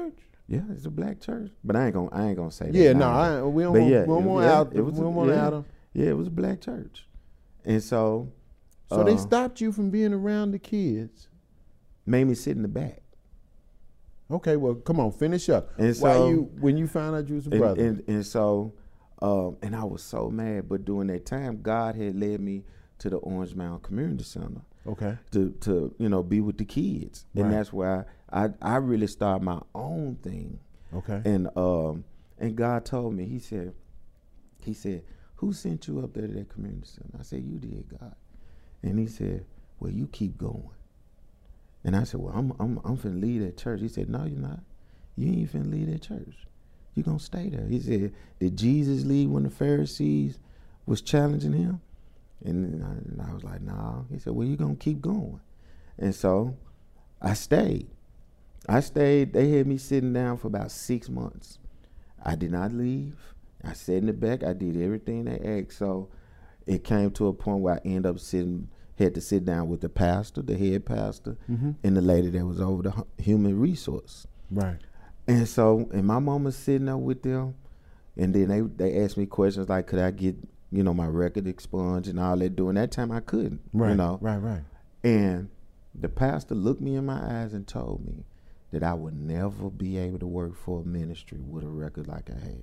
[SPEAKER 16] Yeah, it's a black church, but I ain't gonna I ain't gonna say that.
[SPEAKER 12] Yeah, no, I, we don't
[SPEAKER 16] but
[SPEAKER 12] want,
[SPEAKER 16] yeah,
[SPEAKER 12] we don't
[SPEAKER 16] it,
[SPEAKER 12] want
[SPEAKER 16] yeah,
[SPEAKER 12] out.
[SPEAKER 16] It was
[SPEAKER 12] we don't
[SPEAKER 16] a,
[SPEAKER 12] want
[SPEAKER 16] yeah,
[SPEAKER 12] out them.
[SPEAKER 16] Yeah, it was a black church, and so
[SPEAKER 12] So
[SPEAKER 16] uh,
[SPEAKER 12] they stopped you from being around the kids.
[SPEAKER 16] Made me sit in the back.
[SPEAKER 12] Okay, well, come on, finish up.
[SPEAKER 16] And
[SPEAKER 12] Why
[SPEAKER 16] so
[SPEAKER 12] you when you found out you was a
[SPEAKER 16] and,
[SPEAKER 12] brother?
[SPEAKER 16] and, and so, um, and I was so mad. But during that time, God had led me to the Orange Mound Community Center.
[SPEAKER 12] Okay.
[SPEAKER 16] To to you know be with the kids,
[SPEAKER 12] Right.
[SPEAKER 16] and that's where I, I I really started my own thing.
[SPEAKER 12] Okay.
[SPEAKER 16] And um and God told me, He said, He said, who sent you up there to that community center? I said, you did, God. And He said, well, you keep going. And I said, well, I'm I'm I'm finna leave that church. He said, no, you're not. You ain't finna leave that church. You're gonna stay there. He said, did Jesus leave when the Pharisees was challenging Him? And I, and I was like, nah. He said, well, you're going to keep going. And so I stayed. I stayed. They had me sitting down for about six months. I did not leave. I sat in the back. I did everything they asked. So it came to a point where I ended up sitting, had to sit down with the pastor, the head pastor,
[SPEAKER 12] Mhm.
[SPEAKER 16] and the lady that was over the hu- human resource.
[SPEAKER 12] Right.
[SPEAKER 16] And so, and my mama sitting there with them, and then they, they asked me questions like, could I get, you know, my record expunged and all that. During that time, I couldn't,
[SPEAKER 12] Right,
[SPEAKER 16] you know.
[SPEAKER 12] right, right.
[SPEAKER 16] And the pastor looked me in my eyes and told me that I would never be able to work for a ministry with a record like I had.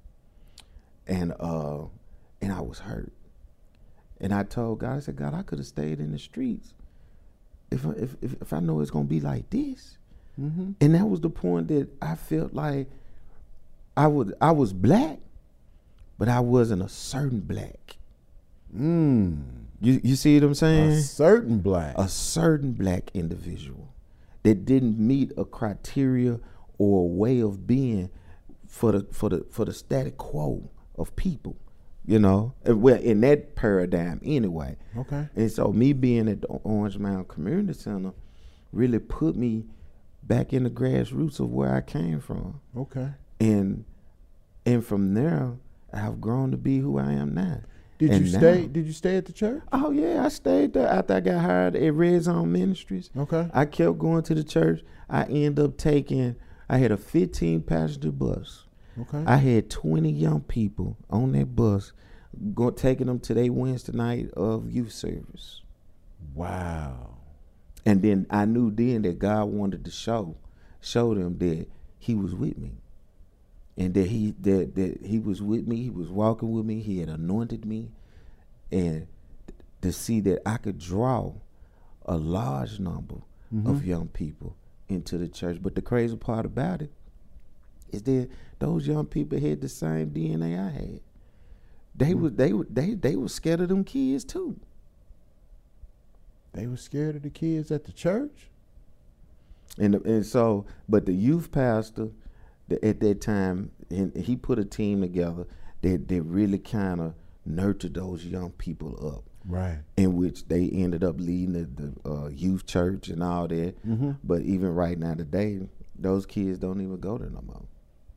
[SPEAKER 16] And uh, and I was hurt. And I told God, I said, God, I could have stayed in the streets if I, if, if if I know it's gonna be like this.
[SPEAKER 12] Mm-hmm.
[SPEAKER 16] And that was the point that I felt like I would I was black, but I wasn't a certain black.
[SPEAKER 12] Mm.
[SPEAKER 16] You you see what I'm saying?
[SPEAKER 12] A certain black.
[SPEAKER 16] A certain black individual that didn't meet a criteria or a way of being for the for the for the static quo of people. You know, and well, in that paradigm anyway.
[SPEAKER 12] Okay.
[SPEAKER 16] And so me being at the Orange Mound Community Center really put me back in the grassroots of where I came from.
[SPEAKER 12] Okay.
[SPEAKER 16] And and from there, I've grown to be who I am now.
[SPEAKER 12] Did
[SPEAKER 16] And
[SPEAKER 12] you
[SPEAKER 16] now-
[SPEAKER 12] stay? Did you stay at the church?
[SPEAKER 16] Oh yeah, I stayed there after I got hired at Red Zone Ministries.
[SPEAKER 12] Okay.
[SPEAKER 16] I kept going to the church. I ended up taking. I had a fifteen passenger bus.
[SPEAKER 12] Okay.
[SPEAKER 16] I had twenty young people on that bus, go, taking them to their Wednesday night of youth service.
[SPEAKER 12] Wow.
[SPEAKER 16] And then I knew then that God wanted to show, show them that He was with me, and that He that that He was with me. He was walking with me. He had anointed me, and to see that I could draw a large number
[SPEAKER 12] Mhm.
[SPEAKER 16] of young people into the church. But the crazy part about it is that those young people had the same D N A I had. They was they were they they were scared of them kids too.
[SPEAKER 12] They were scared of the kids at the church?
[SPEAKER 16] And and so, but the youth pastor, the, at that time, and he put a team together that that really kind of nurtured those young people up.
[SPEAKER 12] Right.
[SPEAKER 16] In which they ended up leading the, the uh, youth church and all that.
[SPEAKER 12] Mhm.
[SPEAKER 16] But even right now today, those kids don't even go there no more.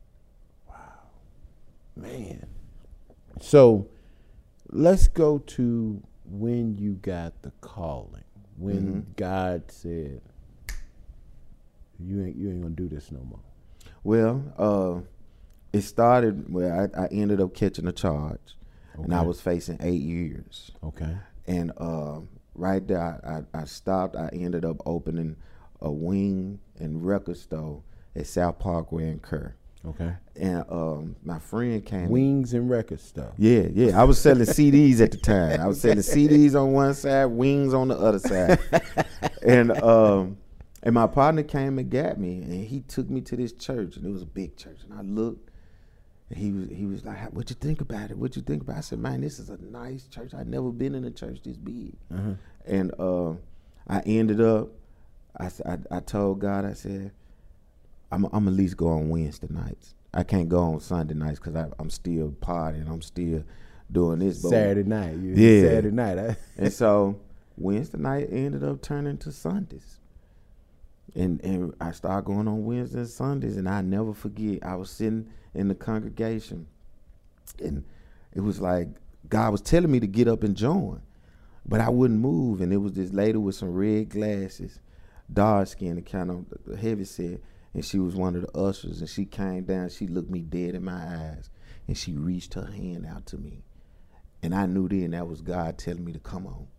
[SPEAKER 12] Man. So let's go to when you got the calling. When
[SPEAKER 16] Mhm.
[SPEAKER 12] God said, You ain't you ain't gonna do this no more.
[SPEAKER 16] Well, uh, it started where I, I ended up catching a charge, and I
[SPEAKER 12] Okay.
[SPEAKER 16] was facing eight years.
[SPEAKER 12] Okay.
[SPEAKER 16] And uh, right there, I, I, I stopped. I ended up opening a wing and record store at South Parkway in Kerr.
[SPEAKER 12] Okay.
[SPEAKER 16] And um, my friend came.
[SPEAKER 12] Wings and record stuff.
[SPEAKER 16] Yeah, yeah. I was selling C Ds at the time. I was selling C Ds on one side, wings on the other side. and um, and my partner came and got me, and he took me to this church, and it was a big church. And I looked, and he was he was like, "What you think about it? What you think about it?" I said, "Man, this is a nice church. I've never been in a church this big."
[SPEAKER 12] Uh-huh.
[SPEAKER 16] And uh, I ended up, I, s- I I told God, I said, I'm I'm at least go on Wednesday nights. I can't go on Sunday nights because I'm still partying. I'm still doing this. But
[SPEAKER 12] Saturday night. You
[SPEAKER 16] yeah.
[SPEAKER 12] Saturday night. Huh?
[SPEAKER 16] And so Wednesday night ended up turning to Sundays. And and I started going on Wednesdays and Sundays, and I never forget. I was sitting in the congregation, and it was like God was telling me to get up and join, but I wouldn't move. And it was this lady with some red glasses, dark skin, and kind of heavy set. and she was one of the ushers, and she came down, she looked me dead in my eyes, and she reached her hand out to me. And I knew then that was God telling me to come on.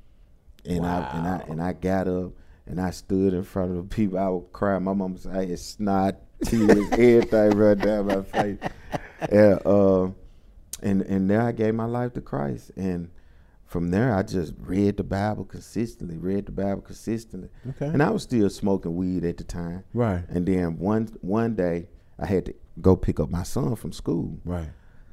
[SPEAKER 16] And wow. I and I and I got up and I stood in front of the people. I would cry. My mama said, I had snot, tears, everything run down my face. And uh, and and there I gave my life to Christ. And from there, I just read the Bible consistently, read the Bible consistently.
[SPEAKER 12] Okay.
[SPEAKER 16] And I was still smoking weed at the time.
[SPEAKER 12] Right.
[SPEAKER 16] And then one one day, I had to go pick up my son from school.
[SPEAKER 12] Right.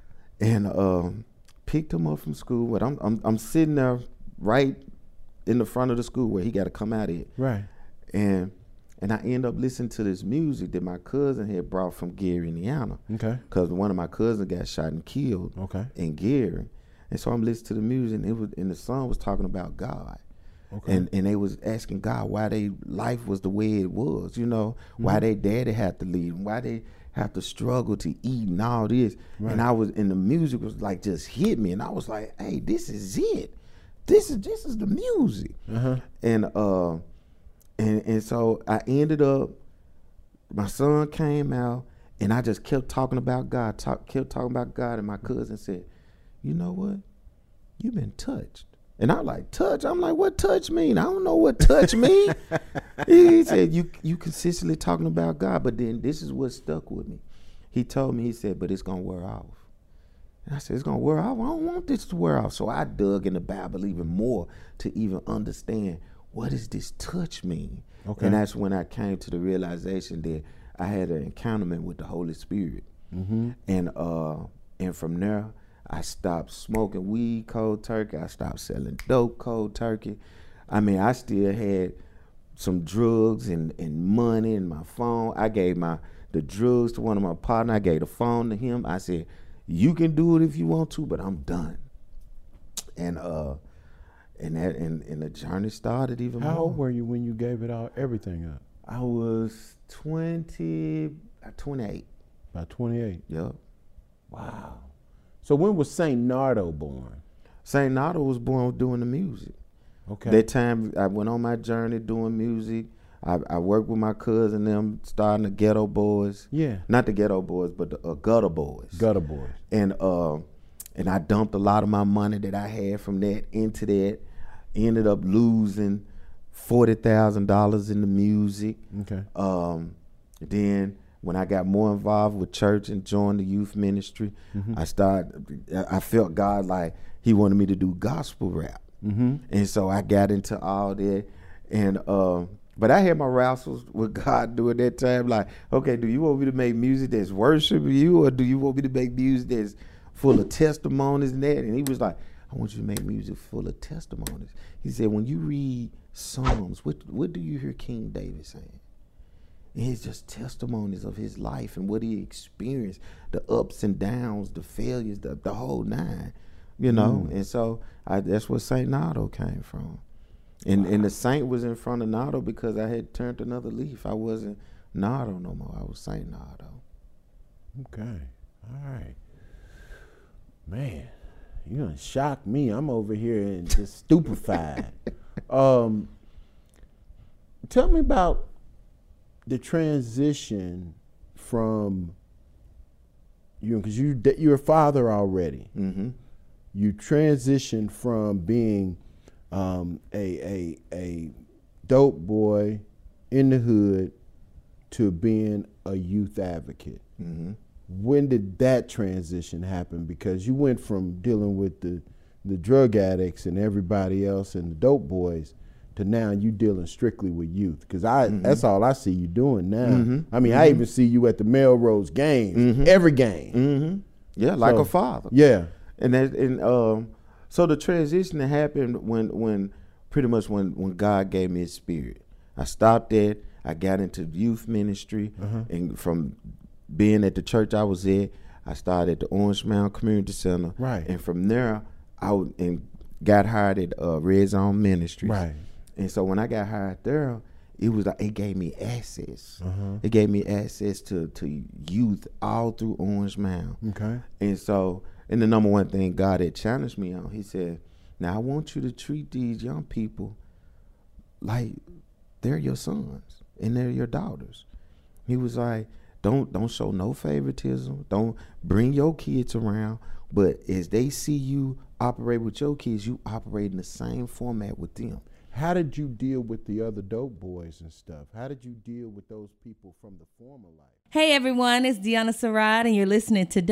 [SPEAKER 16] And um, picked him up from school. But I'm I'm I'm sitting there right in the front of the school where he got to come out of.
[SPEAKER 12] Right.
[SPEAKER 16] And and I end up listening to this music that my cousin had brought from Gary, Indiana.
[SPEAKER 12] Okay.
[SPEAKER 16] Because one of my cousins got shot and killed.
[SPEAKER 12] Okay.
[SPEAKER 16] In Gary. And so I'm listening to the music, and it was, and the song was talking about God.
[SPEAKER 12] Okay.
[SPEAKER 16] And and they was asking God why their life was the way it was, you know, mm-hmm. why their daddy had to leave, why they have to struggle to eat and all this. Right. And I was, and the music was like just hit me, and I was like, hey, this is it. This is this is the music.
[SPEAKER 12] Uh-huh.
[SPEAKER 16] And uh, and and so I ended up, my son came out, and I just kept talking about God, talk, kept talking about God, and my cousin said, you know what? You've been touched. And I'm like, touch? I'm like, what touch mean? I don't know what touch mean. He said, you you consistently talking about God, but then this is what stuck with me. He told me, he said, but it's going to wear off. And I said, it's going to wear off? I don't want this to wear off. So I dug in the Bible even more to even understand, what does this touch mean?
[SPEAKER 12] Okay.
[SPEAKER 16] And that's when I came to the realization that I had an encounter with the Holy Spirit.
[SPEAKER 12] Mm-hmm.
[SPEAKER 16] And uh, and from there, I stopped smoking weed cold turkey. I stopped selling dope cold turkey. I mean, I still had some drugs and, and money in my phone. I gave my the drugs to one of my partners. I gave the phone to him. I said, you can do it if you want to, but I'm done. And uh, and that and, and the journey started even
[SPEAKER 12] How
[SPEAKER 16] more.
[SPEAKER 12] How old were you when you gave it all, everything up?
[SPEAKER 16] I was twenty, twenty-eight.
[SPEAKER 12] About twenty-eight?
[SPEAKER 16] Yep.
[SPEAKER 12] Wow. So when was Saint Nardo born?
[SPEAKER 16] Saint Nardo was born doing the music.
[SPEAKER 12] Okay.
[SPEAKER 16] That time I went on my journey doing music. I, I worked with my cousin them starting the Ghetto Boys.
[SPEAKER 12] Yeah.
[SPEAKER 16] Not the Ghetto Boys, but the uh, Gutter Boys.
[SPEAKER 12] Gutter Boys.
[SPEAKER 16] And uh, and I dumped a lot of my money that I had from that into that. Ended up losing forty thousand dollars in the music.
[SPEAKER 12] Okay.
[SPEAKER 16] Um, then when I got more involved with church and joined the youth ministry, mm-hmm. I started, I felt God like he wanted me to do gospel rap.
[SPEAKER 12] Mm-hmm.
[SPEAKER 16] And so I got into all that. And, uh, but I had my wrestles with God during that time. Like, okay, do you want me to make music that's worshiping you, or do you want me to make music that's full of testimonies and that? And he was like, I want you to make music full of testimonies. He said, when you read Psalms, what, what do you hear King David saying? And it's just testimonies of his life and what he experienced, the ups and downs, the failures, the, the whole nine, you know. Mm. And so I, that's where Saint Nardo came from. And wow. and the Saint was in front of Nardo because I had turned another leaf. I wasn't Nardo no more. I was Saint Nardo.
[SPEAKER 12] Okay. All right. Man, you done shocked me. I'm over here and just stupefied. Um, tell me about the transition from you, because you you're a father already.
[SPEAKER 16] Mm-hmm.
[SPEAKER 12] You transitioned from being um, a a a dope boy in the hood to being a youth advocate.
[SPEAKER 16] Mm-hmm.
[SPEAKER 12] When did that transition happen? Because you went from dealing with the the drug addicts and everybody else and the dope boys to now you dealing strictly with youth. Because I mm-hmm. that's all I see you doing now.
[SPEAKER 16] Mm-hmm.
[SPEAKER 12] I mean,
[SPEAKER 16] mm-hmm.
[SPEAKER 12] I even see you at the Melrose games,
[SPEAKER 16] mm-hmm.
[SPEAKER 12] every game.
[SPEAKER 16] Mm-hmm. Yeah, like
[SPEAKER 12] so,
[SPEAKER 16] a father.
[SPEAKER 12] Yeah.
[SPEAKER 16] And that, and um, so the transition that happened when when pretty much when, when God gave me his spirit. I stopped that. I got into youth ministry,
[SPEAKER 12] uh-huh.
[SPEAKER 16] and from being at the church I was at, I started at the Orange Mound Community Center.
[SPEAKER 12] Right.
[SPEAKER 16] And from there, I would, and got hired at uh, Red Zone Ministries.
[SPEAKER 12] Right.
[SPEAKER 16] And so when I got hired there, it was like it gave me access.
[SPEAKER 12] Uh-huh.
[SPEAKER 16] It gave me access to, to youth all through Orange Mound.
[SPEAKER 12] Okay.
[SPEAKER 16] And so, and the number one thing God had challenged me on, he said, now I want you to treat these young people like they're your sons and they're your daughters. He was like, don't don't show no favoritism. Don't bring your kids around. But as they see you operate with your kids, you operate in the same format with them.
[SPEAKER 12] How did you deal with the other dope boys and stuff? How did you deal with those people from the former life?
[SPEAKER 17] Hey everyone, it's Deanna Sarad, and you're listening to